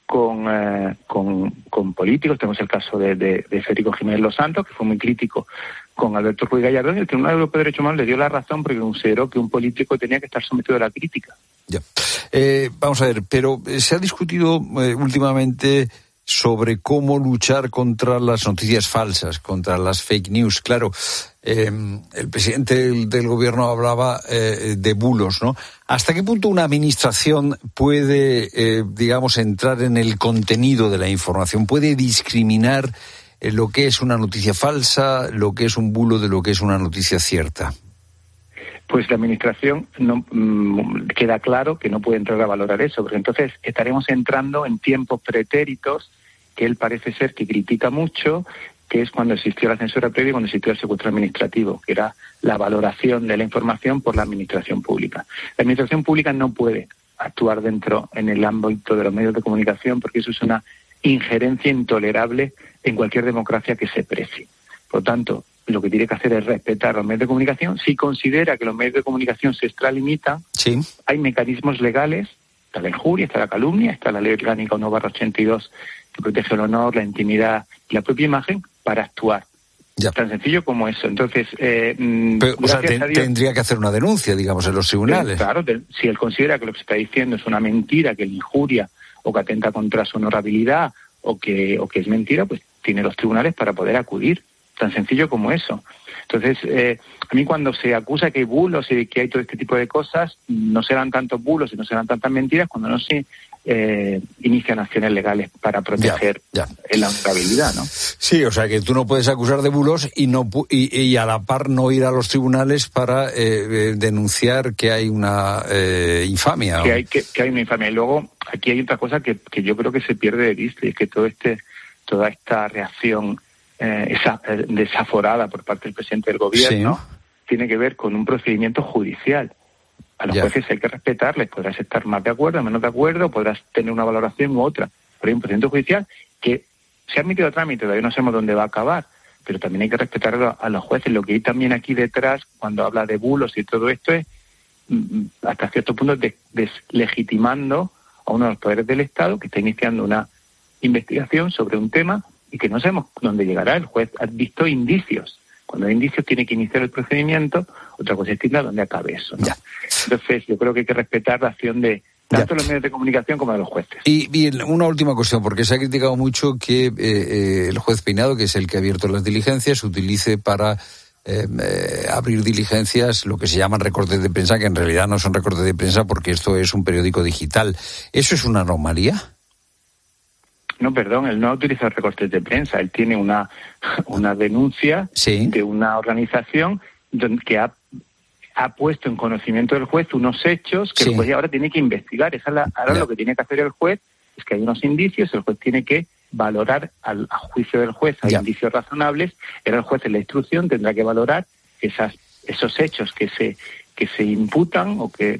políticos. Tenemos el caso de Federico Jiménez Los Santos, que fue muy crítico con Alberto Ruiz Gallardón, y el Tribunal Europeo de Derechos Humanos le dio la razón porque consideró que un político tenía que estar sometido a la crítica. Vamos a ver, pero se ha discutido últimamente sobre cómo luchar contra las noticias falsas, contra las fake news. Claro, el presidente del gobierno hablaba de bulos, ¿no? ¿Hasta qué punto una administración puede, entrar en el contenido de la información? ¿Puede discriminar lo que es una noticia falsa, lo que es un bulo de lo que es una noticia cierta? Pues la administración queda claro que no puede entrar a valorar eso, porque entonces estaremos entrando en tiempos pretéritos que él parece ser que critica mucho, que es cuando existió la censura previa y cuando existió el secuestro administrativo, que era la valoración de la información por la administración pública. La administración pública no puede actuar en el ámbito de los medios de comunicación porque eso es una injerencia intolerable en cualquier democracia que se precie. Por lo tanto, lo que tiene que hacer es respetar los medios de comunicación. Si considera que los medios de comunicación se extralimitan, hay mecanismos legales, está la injuria, está la calumnia, está la Ley Orgánica 1/82 que protege el honor, la intimidad y la propia imagen para actuar. Tan sencillo como eso. Entonces, tendría que hacer una denuncia, digamos, en los tribunales. Claro, si él considera que lo que se está diciendo es una mentira, que le injuria o que atenta contra su honorabilidad o que es mentira, pues tiene los tribunales para poder acudir. Tan sencillo como eso. Entonces, a mí cuando se acusa que hay bulos y que hay todo este tipo de cosas, no serán tantos bulos y no serán tantas mentiras cuando no se inician acciones legales para proteger la honorabilidad, ¿no? Sí, o sea que tú no puedes acusar de bulos y a la par no ir a los tribunales para denunciar que hay una infamia. Que hay una infamia. Y luego, aquí hay otra cosa que yo creo que se pierde de vista, y es que toda esta reacción desaforada por parte del presidente del gobierno, tiene que ver con un procedimiento judicial. A los jueces hay que respetarles, podrás estar más de acuerdo, menos de acuerdo, podrás tener una valoración u otra, pero hay un procedimiento judicial que se ha admitido a trámite, todavía no sabemos dónde va a acabar, pero también hay que respetar a los jueces. Lo que hay también aquí detrás, cuando habla de bulos y todo esto, es hasta cierto punto deslegitimando a uno de los poderes del Estado que está iniciando una investigación sobre un tema y que no sabemos dónde llegará. El juez ha visto indicios. Cuando hay indicios tiene que iniciar el procedimiento, otra cosa distinta dónde acabe eso, ¿no? Entonces yo creo que hay que respetar la acción de tanto los medios de comunicación como de los jueces. Y bien, una última cuestión, porque se ha criticado mucho que el juez Peinado, que es el que ha abierto las diligencias, utilice para abrir diligencias lo que se llaman recortes de prensa, que en realidad no son recortes de prensa porque esto es un periódico digital. ¿Eso es una anomalía? No, perdón, él no utiliza recortes de prensa, él tiene una denuncia de una organización que ha puesto en conocimiento del juez unos hechos que el juez ahora tiene que investigar. Ahora lo que tiene que hacer el juez es que hay unos indicios, el juez tiene que valorar a juicio del juez, hay indicios razonables, el juez en la instrucción tendrá que valorar esos hechos que se imputan o que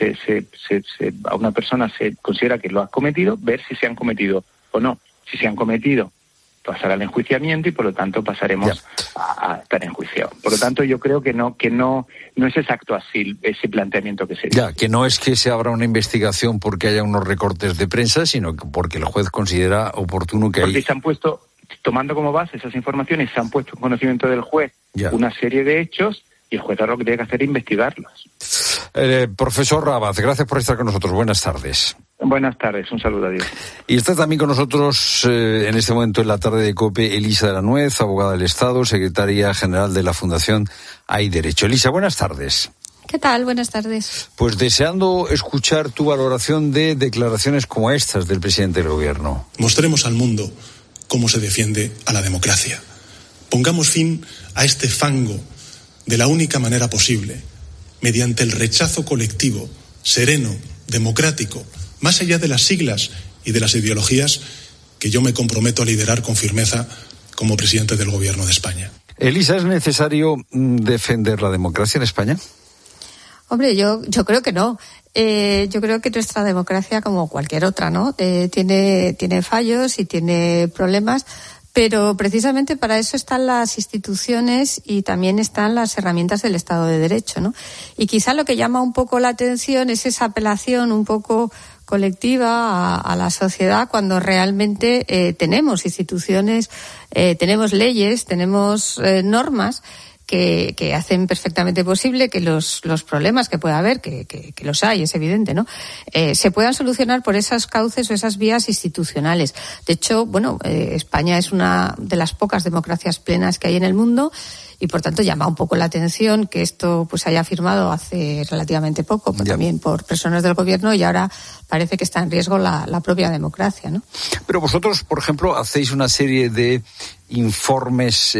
a una persona se considera que lo ha cometido, ver si se han cometido o no. Si se han cometido, pasará al enjuiciamiento y por lo tanto pasaremos a estar enjuiciados. Por lo tanto, yo creo que no es exacto así ese planteamiento que se dice. Que no es que se abra una investigación porque haya unos recortes de prensa, sino que porque el juez considera oportuno que porque se han puesto, tomando como base esas informaciones, se han puesto en conocimiento del juez una serie de hechos y el juez ahora lo que tiene que hacer es investigarlos. Profesor Rabaz, gracias por estar con nosotros. Buenas tardes. Buenas tardes, un saludo, adiós. Y está también con nosotros en este momento en la tarde de COPE Elisa de la Nuez, abogada del Estado, secretaria general de la Fundación Hay Derecho. Elisa, buenas tardes. ¿Qué tal? Buenas tardes. Pues deseando escuchar tu valoración de declaraciones como estas del presidente del Gobierno. Mostremos al mundo cómo se defiende a la democracia. Pongamos fin a este fango de la única manera posible, mediante el rechazo colectivo, sereno, democrático, más allá de las siglas y de las ideologías que yo me comprometo a liderar con firmeza como presidente del Gobierno de España. Elisa, ¿es necesario defender la democracia en España? Hombre, yo creo que no. Yo creo que nuestra democracia, como cualquier otra, ¿no? Tiene fallos y tiene problemas, pero precisamente para eso están las instituciones y también están las herramientas del Estado de Derecho, ¿no? Y quizá lo que llama un poco la atención es esa apelación un poco colectiva a la sociedad cuando realmente tenemos instituciones, tenemos leyes, tenemos normas que hacen perfectamente posible que los problemas que pueda haber, que los hay, es evidente, ¿no? Se puedan solucionar por esos cauces o esas vías institucionales. De hecho, España es una de las pocas democracias plenas que hay en el mundo y, por tanto, llama un poco la atención que esto pues haya firmado hace relativamente poco, también por presiones del Gobierno, y ahora parece que está en riesgo la propia democracia, ¿no? Pero vosotros, por ejemplo, hacéis una serie de informes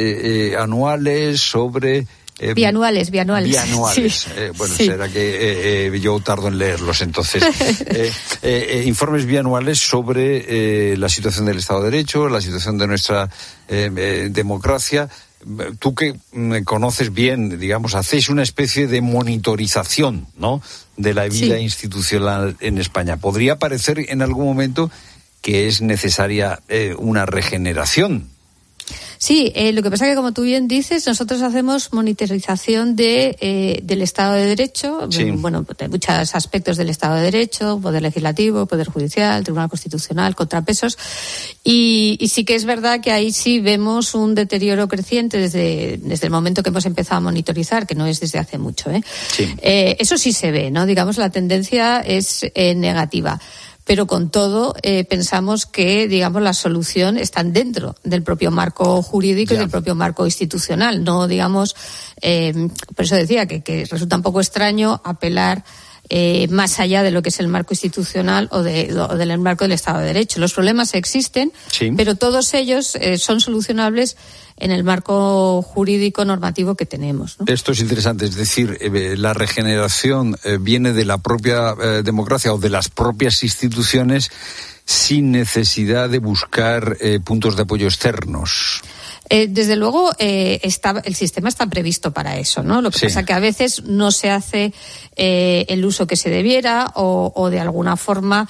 anuales sobre... Bianuales. Sí. Será que yo tardo en leerlos, entonces. Informes bianuales sobre la situación del Estado de Derecho, la situación de nuestra democracia. Tú que conoces bien, digamos, hacéis una especie de monitorización, ¿no?, de la vida institucional en España. ¿Podría parecer en algún momento que es necesaria una regeneración? Sí, lo que pasa es que, como tú bien dices, nosotros hacemos monitorización del Estado de Derecho, de muchos aspectos del Estado de Derecho, Poder Legislativo, Poder Judicial, Tribunal Constitucional, contrapesos, y sí que es verdad que ahí sí vemos un deterioro creciente desde el momento que hemos empezado a monitorizar, que no es desde hace mucho, eso sí se ve, ¿no? Digamos, la tendencia es negativa. Pero con todo pensamos que, digamos, la solución está dentro del propio marco jurídico y del propio marco institucional. No, digamos, por eso decía que resulta un poco extraño apelar más allá de lo que es el marco institucional o del marco del Estado de Derecho. Los problemas existen, pero todos ellos son solucionables en el marco jurídico normativo que tenemos, ¿no? Esto es interesante, es decir, la regeneración viene de la propia democracia o de las propias instituciones sin necesidad de buscar puntos de apoyo externos. Desde luego, el sistema está previsto para eso, ¿no? Lo que pasa que a veces no se hace el uso que se debiera o de alguna forma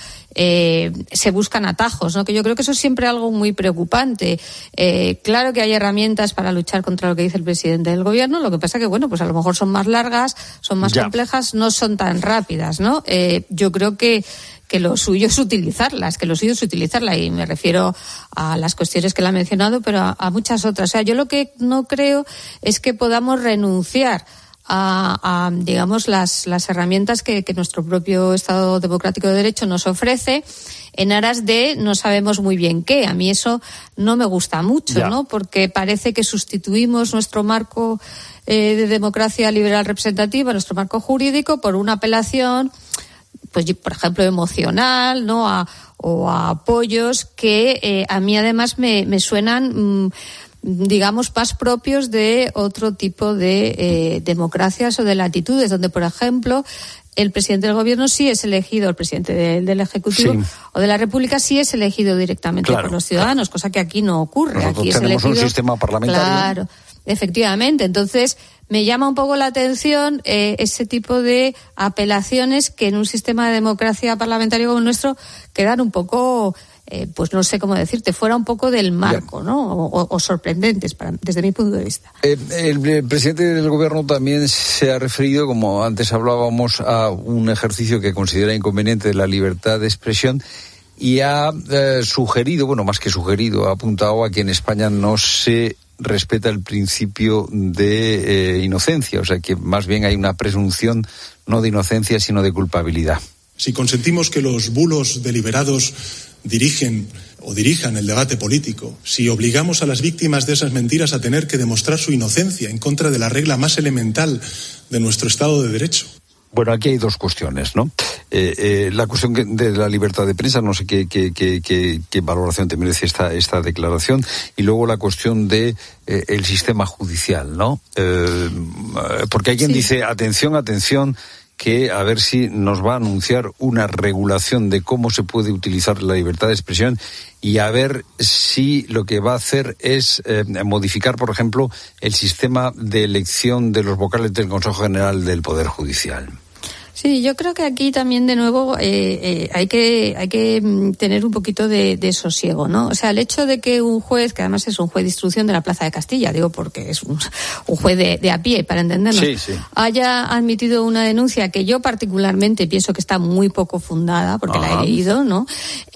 se buscan atajos, ¿no? Que yo creo que eso es siempre algo muy preocupante. Claro que hay herramientas para luchar contra lo que dice el presidente del gobierno, lo que pasa que, bueno, pues a lo mejor son más largas, son más complejas, no son tan rápidas, ¿no? Yo creo que lo suyo es utilizarlas, y me refiero a las cuestiones que él ha mencionado, pero a muchas otras. O sea, yo lo que no creo es que podamos renunciar a digamos, las herramientas que nuestro propio Estado democrático de derecho nos ofrece en aras de no sabemos muy bien qué. A mí eso no me gusta mucho, ¿no? Porque parece que sustituimos nuestro marco de democracia liberal representativa, nuestro marco jurídico, por una apelación, pues, por ejemplo, emocional, ¿no? O a apoyos que a mí además me suenan digamos, más propios de otro tipo de democracias o de latitudes, donde, por ejemplo, el presidente del gobierno sí es elegido, el presidente del Ejecutivo o de la República sí es elegido directamente por los ciudadanos, cosa que aquí no ocurre. Nosotros aquí tenemos es elegido, un sistema parlamentario. Claro, efectivamente. Entonces, me llama un poco la atención ese tipo de apelaciones que en un sistema de democracia parlamentaria como el nuestro quedan un poco... pues no sé cómo decirte, fuera un poco del marco, ¿no? O sorprendentes desde mi punto de vista. El presidente del gobierno también se ha referido, como antes hablábamos, a un ejercicio que considera inconveniente de la libertad de expresión y ha sugerido, bueno, más que sugerido, ha apuntado a que en España no se respeta el principio de inocencia, o sea que más bien hay una presunción no de inocencia sino de culpabilidad. Si consentimos que los bulos deliberados dirijan el debate político, si obligamos a las víctimas de esas mentiras a tener que demostrar su inocencia en contra de la regla más elemental de nuestro Estado de Derecho. Bueno, aquí hay dos cuestiones, ¿no? La cuestión de la libertad de prensa, no sé qué valoración te merece esta declaración, y luego la cuestión de el sistema judicial, ¿no? Porque hay quien dice, atención, que a ver si nos va a anunciar una regulación de cómo se puede utilizar la libertad de expresión y a ver si lo que va a hacer es modificar, por ejemplo, el sistema de elección de los vocales del Consejo General del Poder Judicial. Sí, yo creo que aquí también de nuevo hay que tener un poquito de sosiego, ¿no? O sea, el hecho de que un juez, que además es un juez de instrucción de la Plaza de Castilla, digo porque es un juez de a pie, para entendernos, haya admitido una denuncia que yo particularmente pienso que está muy poco fundada, porque la he leído, ¿no?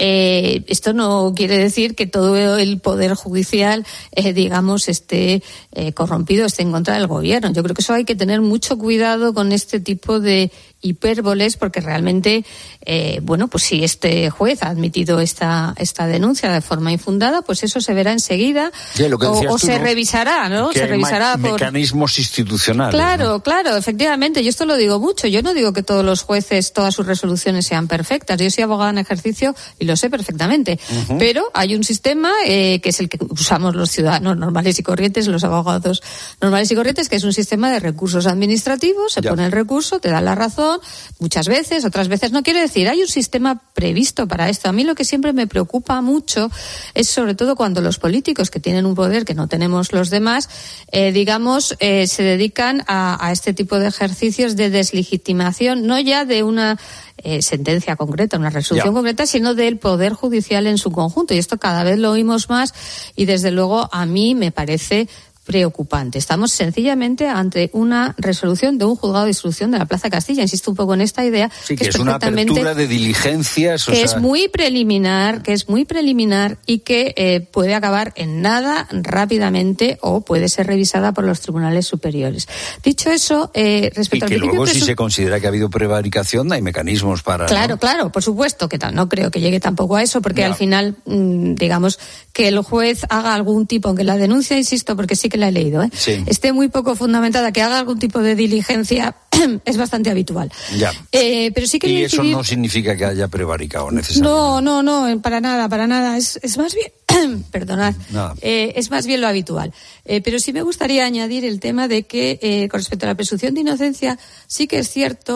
Esto no quiere decir que todo el Poder Judicial, digamos, esté corrompido, esté en contra del gobierno. Yo creo que eso hay que tener mucho cuidado con este tipo de hipérboles, porque realmente, bueno, pues si este juez ha admitido esta denuncia de forma infundada, pues eso se verá enseguida o se revisará, ¿no? Que se revisará por mecanismos institucionales. Claro, efectivamente. Yo esto lo digo mucho. Yo no digo que todos los jueces, todas sus resoluciones sean perfectas. Yo soy abogada en ejercicio y lo sé perfectamente. Pero hay un sistema que es el que usamos los ciudadanos normales y corrientes, los abogados normales y corrientes, que es un sistema de recursos administrativos. Se pone el recurso, te dan la razón, muchas veces, otras veces no. Quiere decir, hay un sistema previsto para esto. A mí lo que siempre me preocupa mucho es sobre todo cuando los políticos que tienen un poder que no tenemos los demás, digamos, se dedican a este tipo de ejercicios de deslegitimación, no ya de una sentencia concreta, una resolución concreta, sino del Poder Judicial en su conjunto. Y esto cada vez lo oímos más y desde luego a mí me parece preocupante. Estamos sencillamente ante una resolución de un juzgado de instrucción de la Plaza de Castilla. Insisto un poco en esta idea. Sí, que es una apertura de diligencias. Que es muy preliminar y que puede acabar en nada rápidamente o puede ser revisada por los tribunales superiores. Dicho eso, respecto al principio... Y que luego, si se considera que ha habido prevaricación, hay mecanismos para... Claro, por supuesto, que no creo que llegue tampoco a eso, porque al final, digamos, que el juez haga algún tipo, aunque la denuncia, insisto, porque sí que la he leído, esté muy poco fundamentada, que haga algún tipo de diligencia, es bastante habitual. Pero sí quería eso no significa que haya prevaricado necesariamente. No, para nada. Es más bien, perdonad, es más bien lo habitual. Pero sí me gustaría añadir el tema de que, con respecto a la presunción de inocencia, sí que es cierto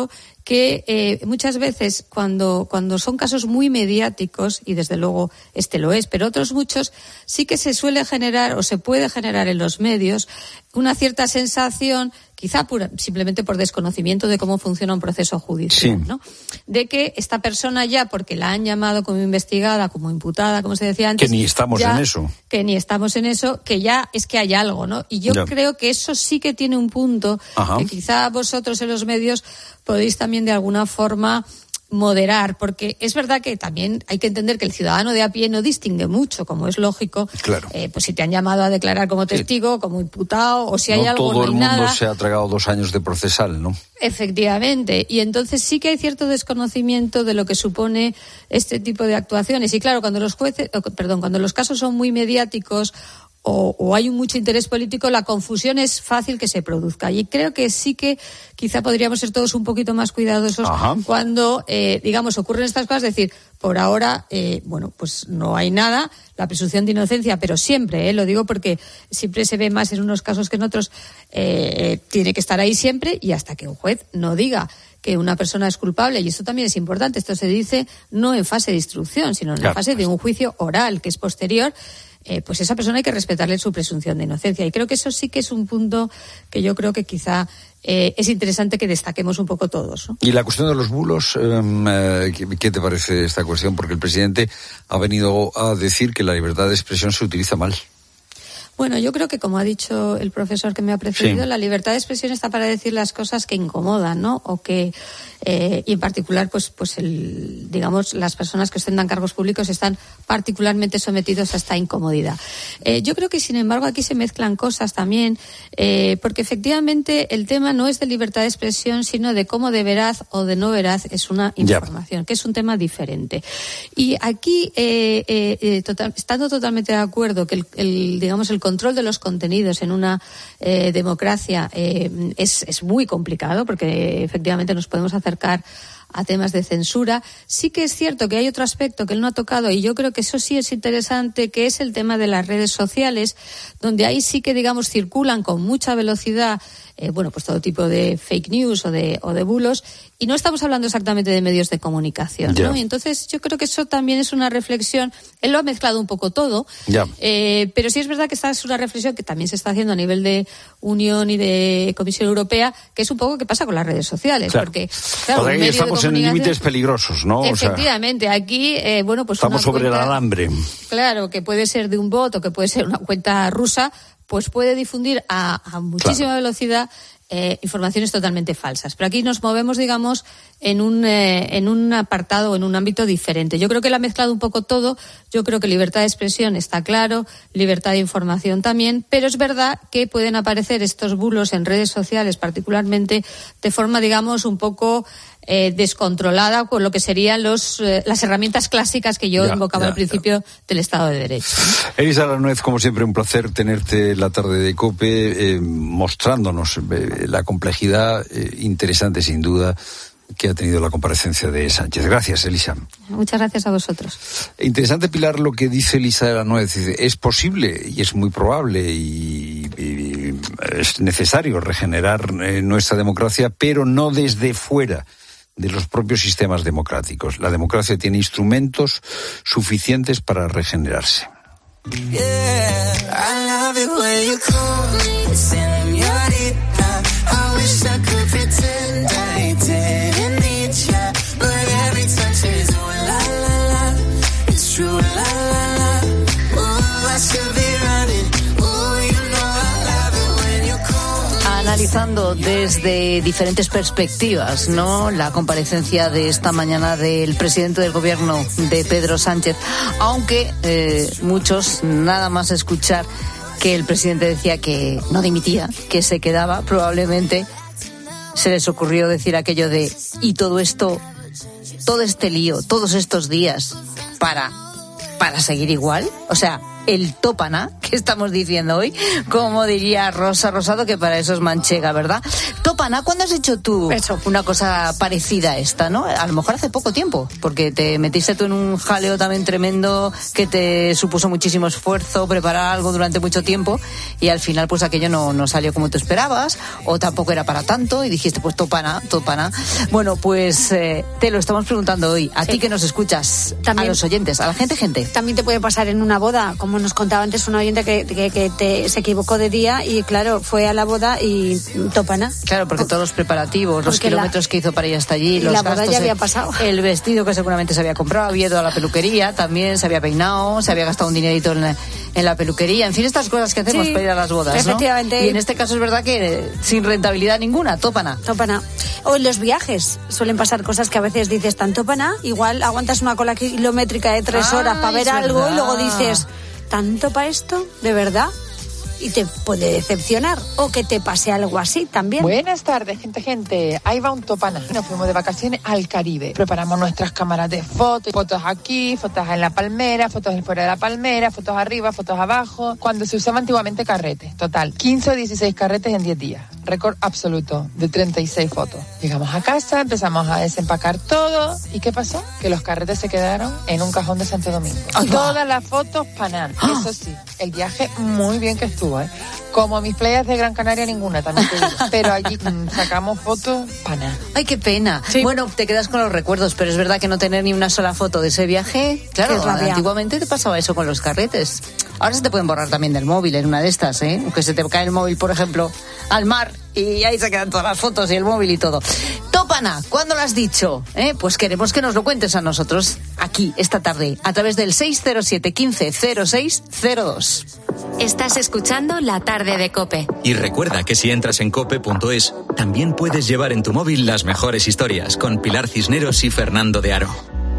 que muchas veces cuando son casos muy mediáticos, y desde luego este lo es, pero otros muchos, sí que se suele generar o se puede generar en los medios una cierta sensación, quizá simplemente por desconocimiento de cómo funciona un proceso judicial, ¿no? De que esta persona ya, porque la han llamado como investigada, como imputada, como se decía antes... Que ni estamos en eso. Que ni estamos en eso, que ya es que hay algo, ¿no? Y yo creo que eso sí que tiene un punto que quizá vosotros en los medios podéis también de alguna forma moderar, porque es verdad que también hay que entender que el ciudadano de a pie no distingue mucho, como es lógico. Claro. Pues si te han llamado a declarar como testigo, como imputado, o si hay algo, todo no hay el mundo nada. se ha tragado 2 años de procesal, ¿no? Efectivamente, y entonces sí que hay cierto desconocimiento de lo que supone este tipo de actuaciones. Y claro, cuando los casos son muy mediáticos o hay mucho interés político, la confusión es fácil que se produzca. Y creo que sí que quizá podríamos ser todos un poquito más cuidadosos cuando, ocurren estas cosas. Es decir, por ahora, pues no hay nada, la presunción de inocencia, pero siempre, lo digo porque siempre se ve más en unos casos que en otros, tiene que estar ahí siempre, y hasta que un juez no diga que una persona es culpable, y esto también es importante, esto se dice no en fase de instrucción, sino en la fase de un juicio oral, que es posterior, pues esa persona hay que respetarle su presunción de inocencia. Y creo que eso sí que es un punto que yo creo que quizá es interesante que destaquemos un poco todos, ¿no? Y la cuestión de los bulos, ¿qué te parece esta cuestión? Porque el presidente ha venido a decir que la libertad de expresión se utiliza mal. Bueno, yo creo que, como ha dicho el profesor que me ha precedido, la libertad de expresión está para decir las cosas que incomodan, ¿no? O que, y en particular, las personas que ostentan cargos públicos están particularmente sometidos a esta incomodidad. Yo creo que, sin embargo, aquí se mezclan cosas también, porque efectivamente el tema no es de libertad de expresión, sino de cómo de veraz o de no veraz es una información, que es un tema diferente. Y aquí, estando totalmente de acuerdo que el control de los contenidos en una democracia es muy complicado, porque efectivamente nos podemos acercar a temas de censura. Sí que es cierto que hay otro aspecto que él no ha tocado, y yo creo que eso sí es interesante, que es el tema de las redes sociales, donde ahí sí que, circulan con mucha velocidad todo tipo de fake news o de bulos, y no estamos hablando exactamente de medios de comunicación, ¿no? Y entonces yo creo que eso también es una reflexión. Él lo ha mezclado un poco todo, pero sí es verdad que esta es una reflexión que también se está haciendo a nivel de Unión y de Comisión Europea, que es un poco qué pasa con las redes sociales, porque ahí estamos en límites peligrosos, ¿no? Efectivamente, aquí estamos sobre el alambre. Claro, que puede ser de un bot o que puede ser una cuenta rusa, pues puede difundir a muchísima velocidad informaciones totalmente falsas. Pero aquí nos movemos, en un apartado, en un ámbito diferente. Yo creo que él ha mezclado un poco todo. Yo creo que libertad de expresión está claro, libertad de información también, pero es verdad que pueden aparecer estos bulos en redes sociales, particularmente de forma, un poco descontrolada, con lo que serían las herramientas clásicas que yo invocaba al principio del Estado de Derecho, ¿no? Elisa Aranjuez, como siempre, un placer tenerte la tarde de COPE, mostrándonos la complejidad interesante, sin duda, que ha tenido la comparecencia de Sánchez. Gracias, Elisa. Muchas gracias a vosotros. Interesante, Pilar, lo que dice Elisa Aranjuez. Es posible y es muy probable y es necesario regenerar nuestra democracia, pero no desde fuera de los propios sistemas democráticos. La democracia tiene instrumentos suficientes para regenerarse. Analizando desde diferentes perspectivas, ¿no?, la comparecencia de esta mañana del presidente del gobierno, de Pedro Sánchez, aunque muchos, nada más escuchar que el presidente decía que no dimitía, que se quedaba, probablemente se les ocurrió decir aquello de y todo esto, todo este lío, todos estos días para seguir igual. O sea, el tópana, que estamos diciendo hoy, como diría Rosa Rosado, que para eso es manchega, ¿verdad? Tópana, ¿cuándo has hecho tú una cosa parecida a esta, no? A lo mejor hace poco tiempo, porque te metiste tú en un jaleo también tremendo que te supuso muchísimo esfuerzo preparar algo durante mucho tiempo y al final pues aquello no salió como tú esperabas o tampoco era para tanto y dijiste pues tópana. Bueno, pues te lo estamos preguntando hoy, a ti que nos escuchas, también, a los oyentes, a la gente. También te puede pasar en una boda, como nos contaba antes una oyente que se equivocó de día y claro, fue a la boda y tópana. Claro, porque todos los preparativos, los kilómetros que hizo para ir hasta allí, los la gastos, boda ya había pasado. El vestido que seguramente se había comprado, había ido a la peluquería, también se había peinado, se había gastado un dinerito en la peluquería, en fin, estas cosas que hacemos para ir a las bodas, efectivamente. ¿no? Y en este caso es verdad que sin rentabilidad ninguna, tópana. O en los viajes suelen pasar cosas que a veces dices tan tópana, igual aguantas una cola kilométrica de 3 horas para ver algo y luego dices, ¿tanto para esto? ¿De verdad? Y te puede decepcionar o que te pase algo así también. Buenas tardes, gente. Ahí va un tópana. Nos fuimos de vacaciones al Caribe. Preparamos nuestras cámaras de fotos aquí, fotos en la palmera, fotos fuera de la palmera, fotos arriba, fotos abajo. Cuando se usaba antiguamente carretes. Total, 15 o 16 carretes en 10 días. Récord absoluto de 36 fotos. Llegamos a casa, empezamos a desempacar todo. ¿Y qué pasó? Que los carretes se quedaron en un cajón de Santo Domingo. Todas las fotos panan. Eso sí, el viaje muy bien que estuvo. Como mis playas de Gran Canaria ninguna, también te digo. Pero allí sacamos fotos para nada. Ay, qué pena. Sí. Bueno, te quedas con los recuerdos, pero es verdad que no tener ni una sola foto de ese viaje, claro, antiguamente te pasaba eso con los carretes. Ahora se te pueden borrar también del móvil en una de estas, que se te cae el móvil, por ejemplo, al mar y ahí se quedan todas las fotos y el móvil y todo. Tópana, ¿cuándo lo has dicho? Pues queremos que nos lo cuentes a nosotros aquí esta tarde a través del 607 15 06 02. Estás escuchando La Tarde de COPE. Y recuerda que si entras en cope.es, también puedes llevar en tu móvil las mejores historias con Pilar Cisneros y Fernando de Aro.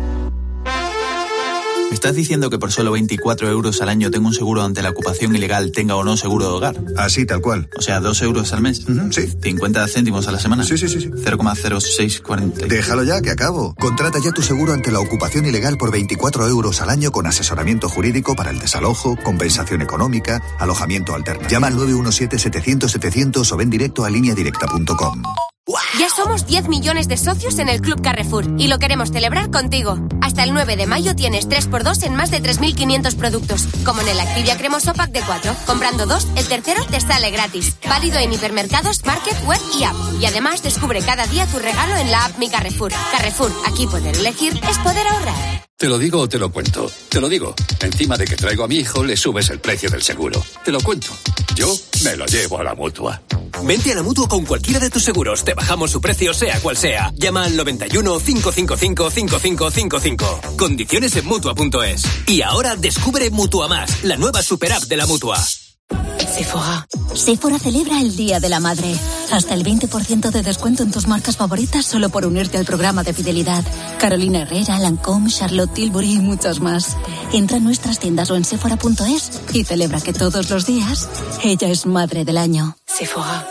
¿Me estás diciendo que por solo 24 euros al año tengo un seguro ante la ocupación ilegal, tenga o no seguro de hogar? Así, tal cual. O sea, 2 euros al mes. Sí. 50 céntimos a la semana. Sí. 0,0640. Déjalo ya, que acabo. Contrata ya tu seguro ante la ocupación ilegal por 24 euros al año con asesoramiento jurídico para el desalojo, compensación económica, alojamiento alternativo. Llama al 917-700-700 o ven directo a lineadirecta.com. Ya somos 10 millones de socios en el Club Carrefour y lo queremos celebrar contigo. Hasta el 9 de mayo tienes 3x2 en más de 3.500 productos, como en el Activia Cremoso Pack de 4. Comprando 2, el tercero te sale gratis. Válido en hipermercados, market, web y app. Y además descubre cada día tu regalo en la app Mi Carrefour. Carrefour, aquí poder elegir es poder ahorrar. ¿Te lo digo o te lo cuento? Te lo digo. Encima de que traigo a mi hijo, le subes el precio del seguro. Te lo cuento. Yo me lo llevo a la Mutua. Vente a la Mutua con cualquiera de tus seguros. Te bajamos su precio, sea cual sea. Llama al 91 555 5555. Condiciones en Mutua.es. Y ahora descubre Mutua Más, la nueva super app de la Mutua. Sephora celebra el Día de la Madre. Hasta el 20% de descuento en tus marcas favoritas solo por unirte al programa de fidelidad. Carolina Herrera, Lancôme, Charlotte Tilbury y muchas más. Entra en nuestras tiendas o en Sephora.es y celebra que todos los días ella es madre del año. Sephora.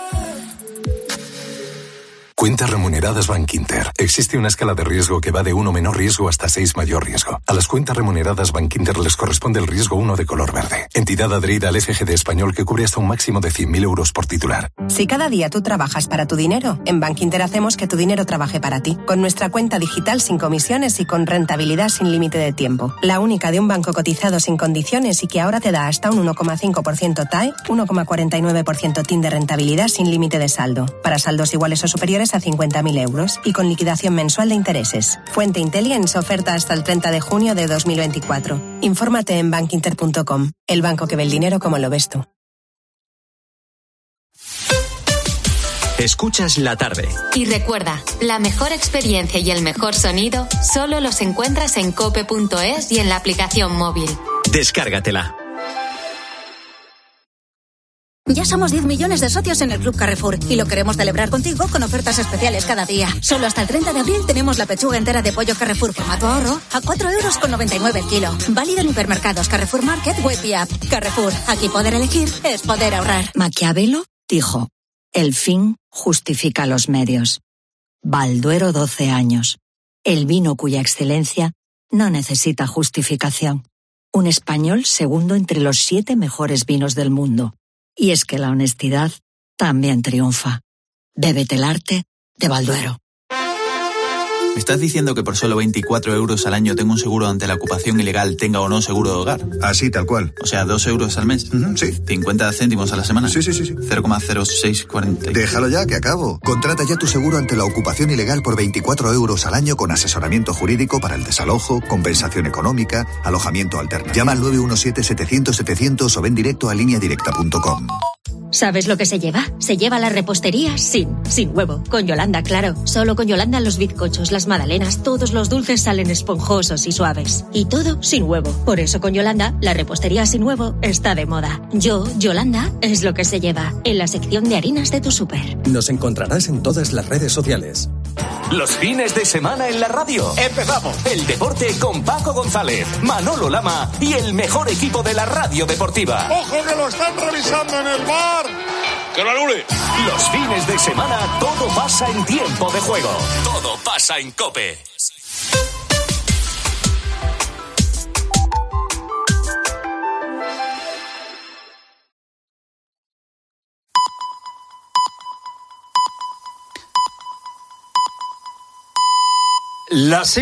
Cuentas remuneradas Bankinter. Existe una escala de riesgo que va de 1 menor riesgo hasta 6 mayor riesgo. A las cuentas remuneradas Bankinter les corresponde el riesgo 1 de color verde. Entidad adherida al FGD español que cubre hasta un máximo de 100.000 euros por titular. Si cada día tú trabajas para tu dinero, en Bankinter hacemos que tu dinero trabaje para ti. Con nuestra cuenta digital sin comisiones y con rentabilidad sin límite de tiempo. La única de un banco cotizado sin condiciones y que ahora te da hasta un 1,5% TAE, 1,49% TIN de rentabilidad sin límite de saldo. Para saldos iguales o superiores a 50.000 euros y con liquidación mensual de intereses. Fuente Intelligence, oferta hasta el 30 de junio de 2024. Infórmate en bankinter.com, el banco que ve el dinero como lo ves tú. Escuchas La Tarde. Y recuerda, la mejor experiencia y el mejor sonido solo los encuentras en cope.es y en la aplicación móvil. Descárgatela. Ya somos 10 millones de socios en el Club Carrefour y lo queremos celebrar contigo con ofertas especiales cada día. Solo hasta el 30 de abril tenemos la pechuga entera de pollo Carrefour formato ahorro a 4,99 € el kilo. Válido en hipermercados Carrefour Market, web y app. Carrefour, aquí poder elegir es poder ahorrar. Maquiavelo dijo, el fin justifica los medios. Balduero 12 años. El vino cuya excelencia no necesita justificación. un español segundo entre los 7 mejores vinos del mundo. Y es que la honestidad también triunfa. Bébete el arte de Balduero. ¿Me estás diciendo que por solo 24 euros al año tengo un seguro ante la ocupación ilegal, tenga o no seguro de hogar? Así, tal cual. O sea, 2 euros al mes. Sí. 50 céntimos a la semana. Sí. 0,0640. Déjalo ya, que acabo. Contrata ya tu seguro ante la ocupación ilegal por 24 euros al año con asesoramiento jurídico para el desalojo, compensación económica, alojamiento alternativo. Llama al 917-700-700 o ven directo a lineadirecta.com. ¿Sabes lo que se lleva? Se lleva la repostería sin huevo. Con Yolanda, claro. Solo con Yolanda los bizcochos, las magdalenas, todos los dulces salen esponjosos y suaves. Y todo sin huevo. Por eso con Yolanda, la repostería sin huevo está de moda. Yolanda, es lo que se lleva. En la sección de harinas de tu súper. Nos encontrarás en todas las redes sociales. Los fines de semana en la radio. ¡Empezamos! El deporte con Paco González, Manolo Lama y el mejor equipo de la radio deportiva. ¡Ojo que lo están revisando en el bar! ¡Que lo anule! Los fines de semana todo pasa en tiempo de juego. Todo pasa en COPE. La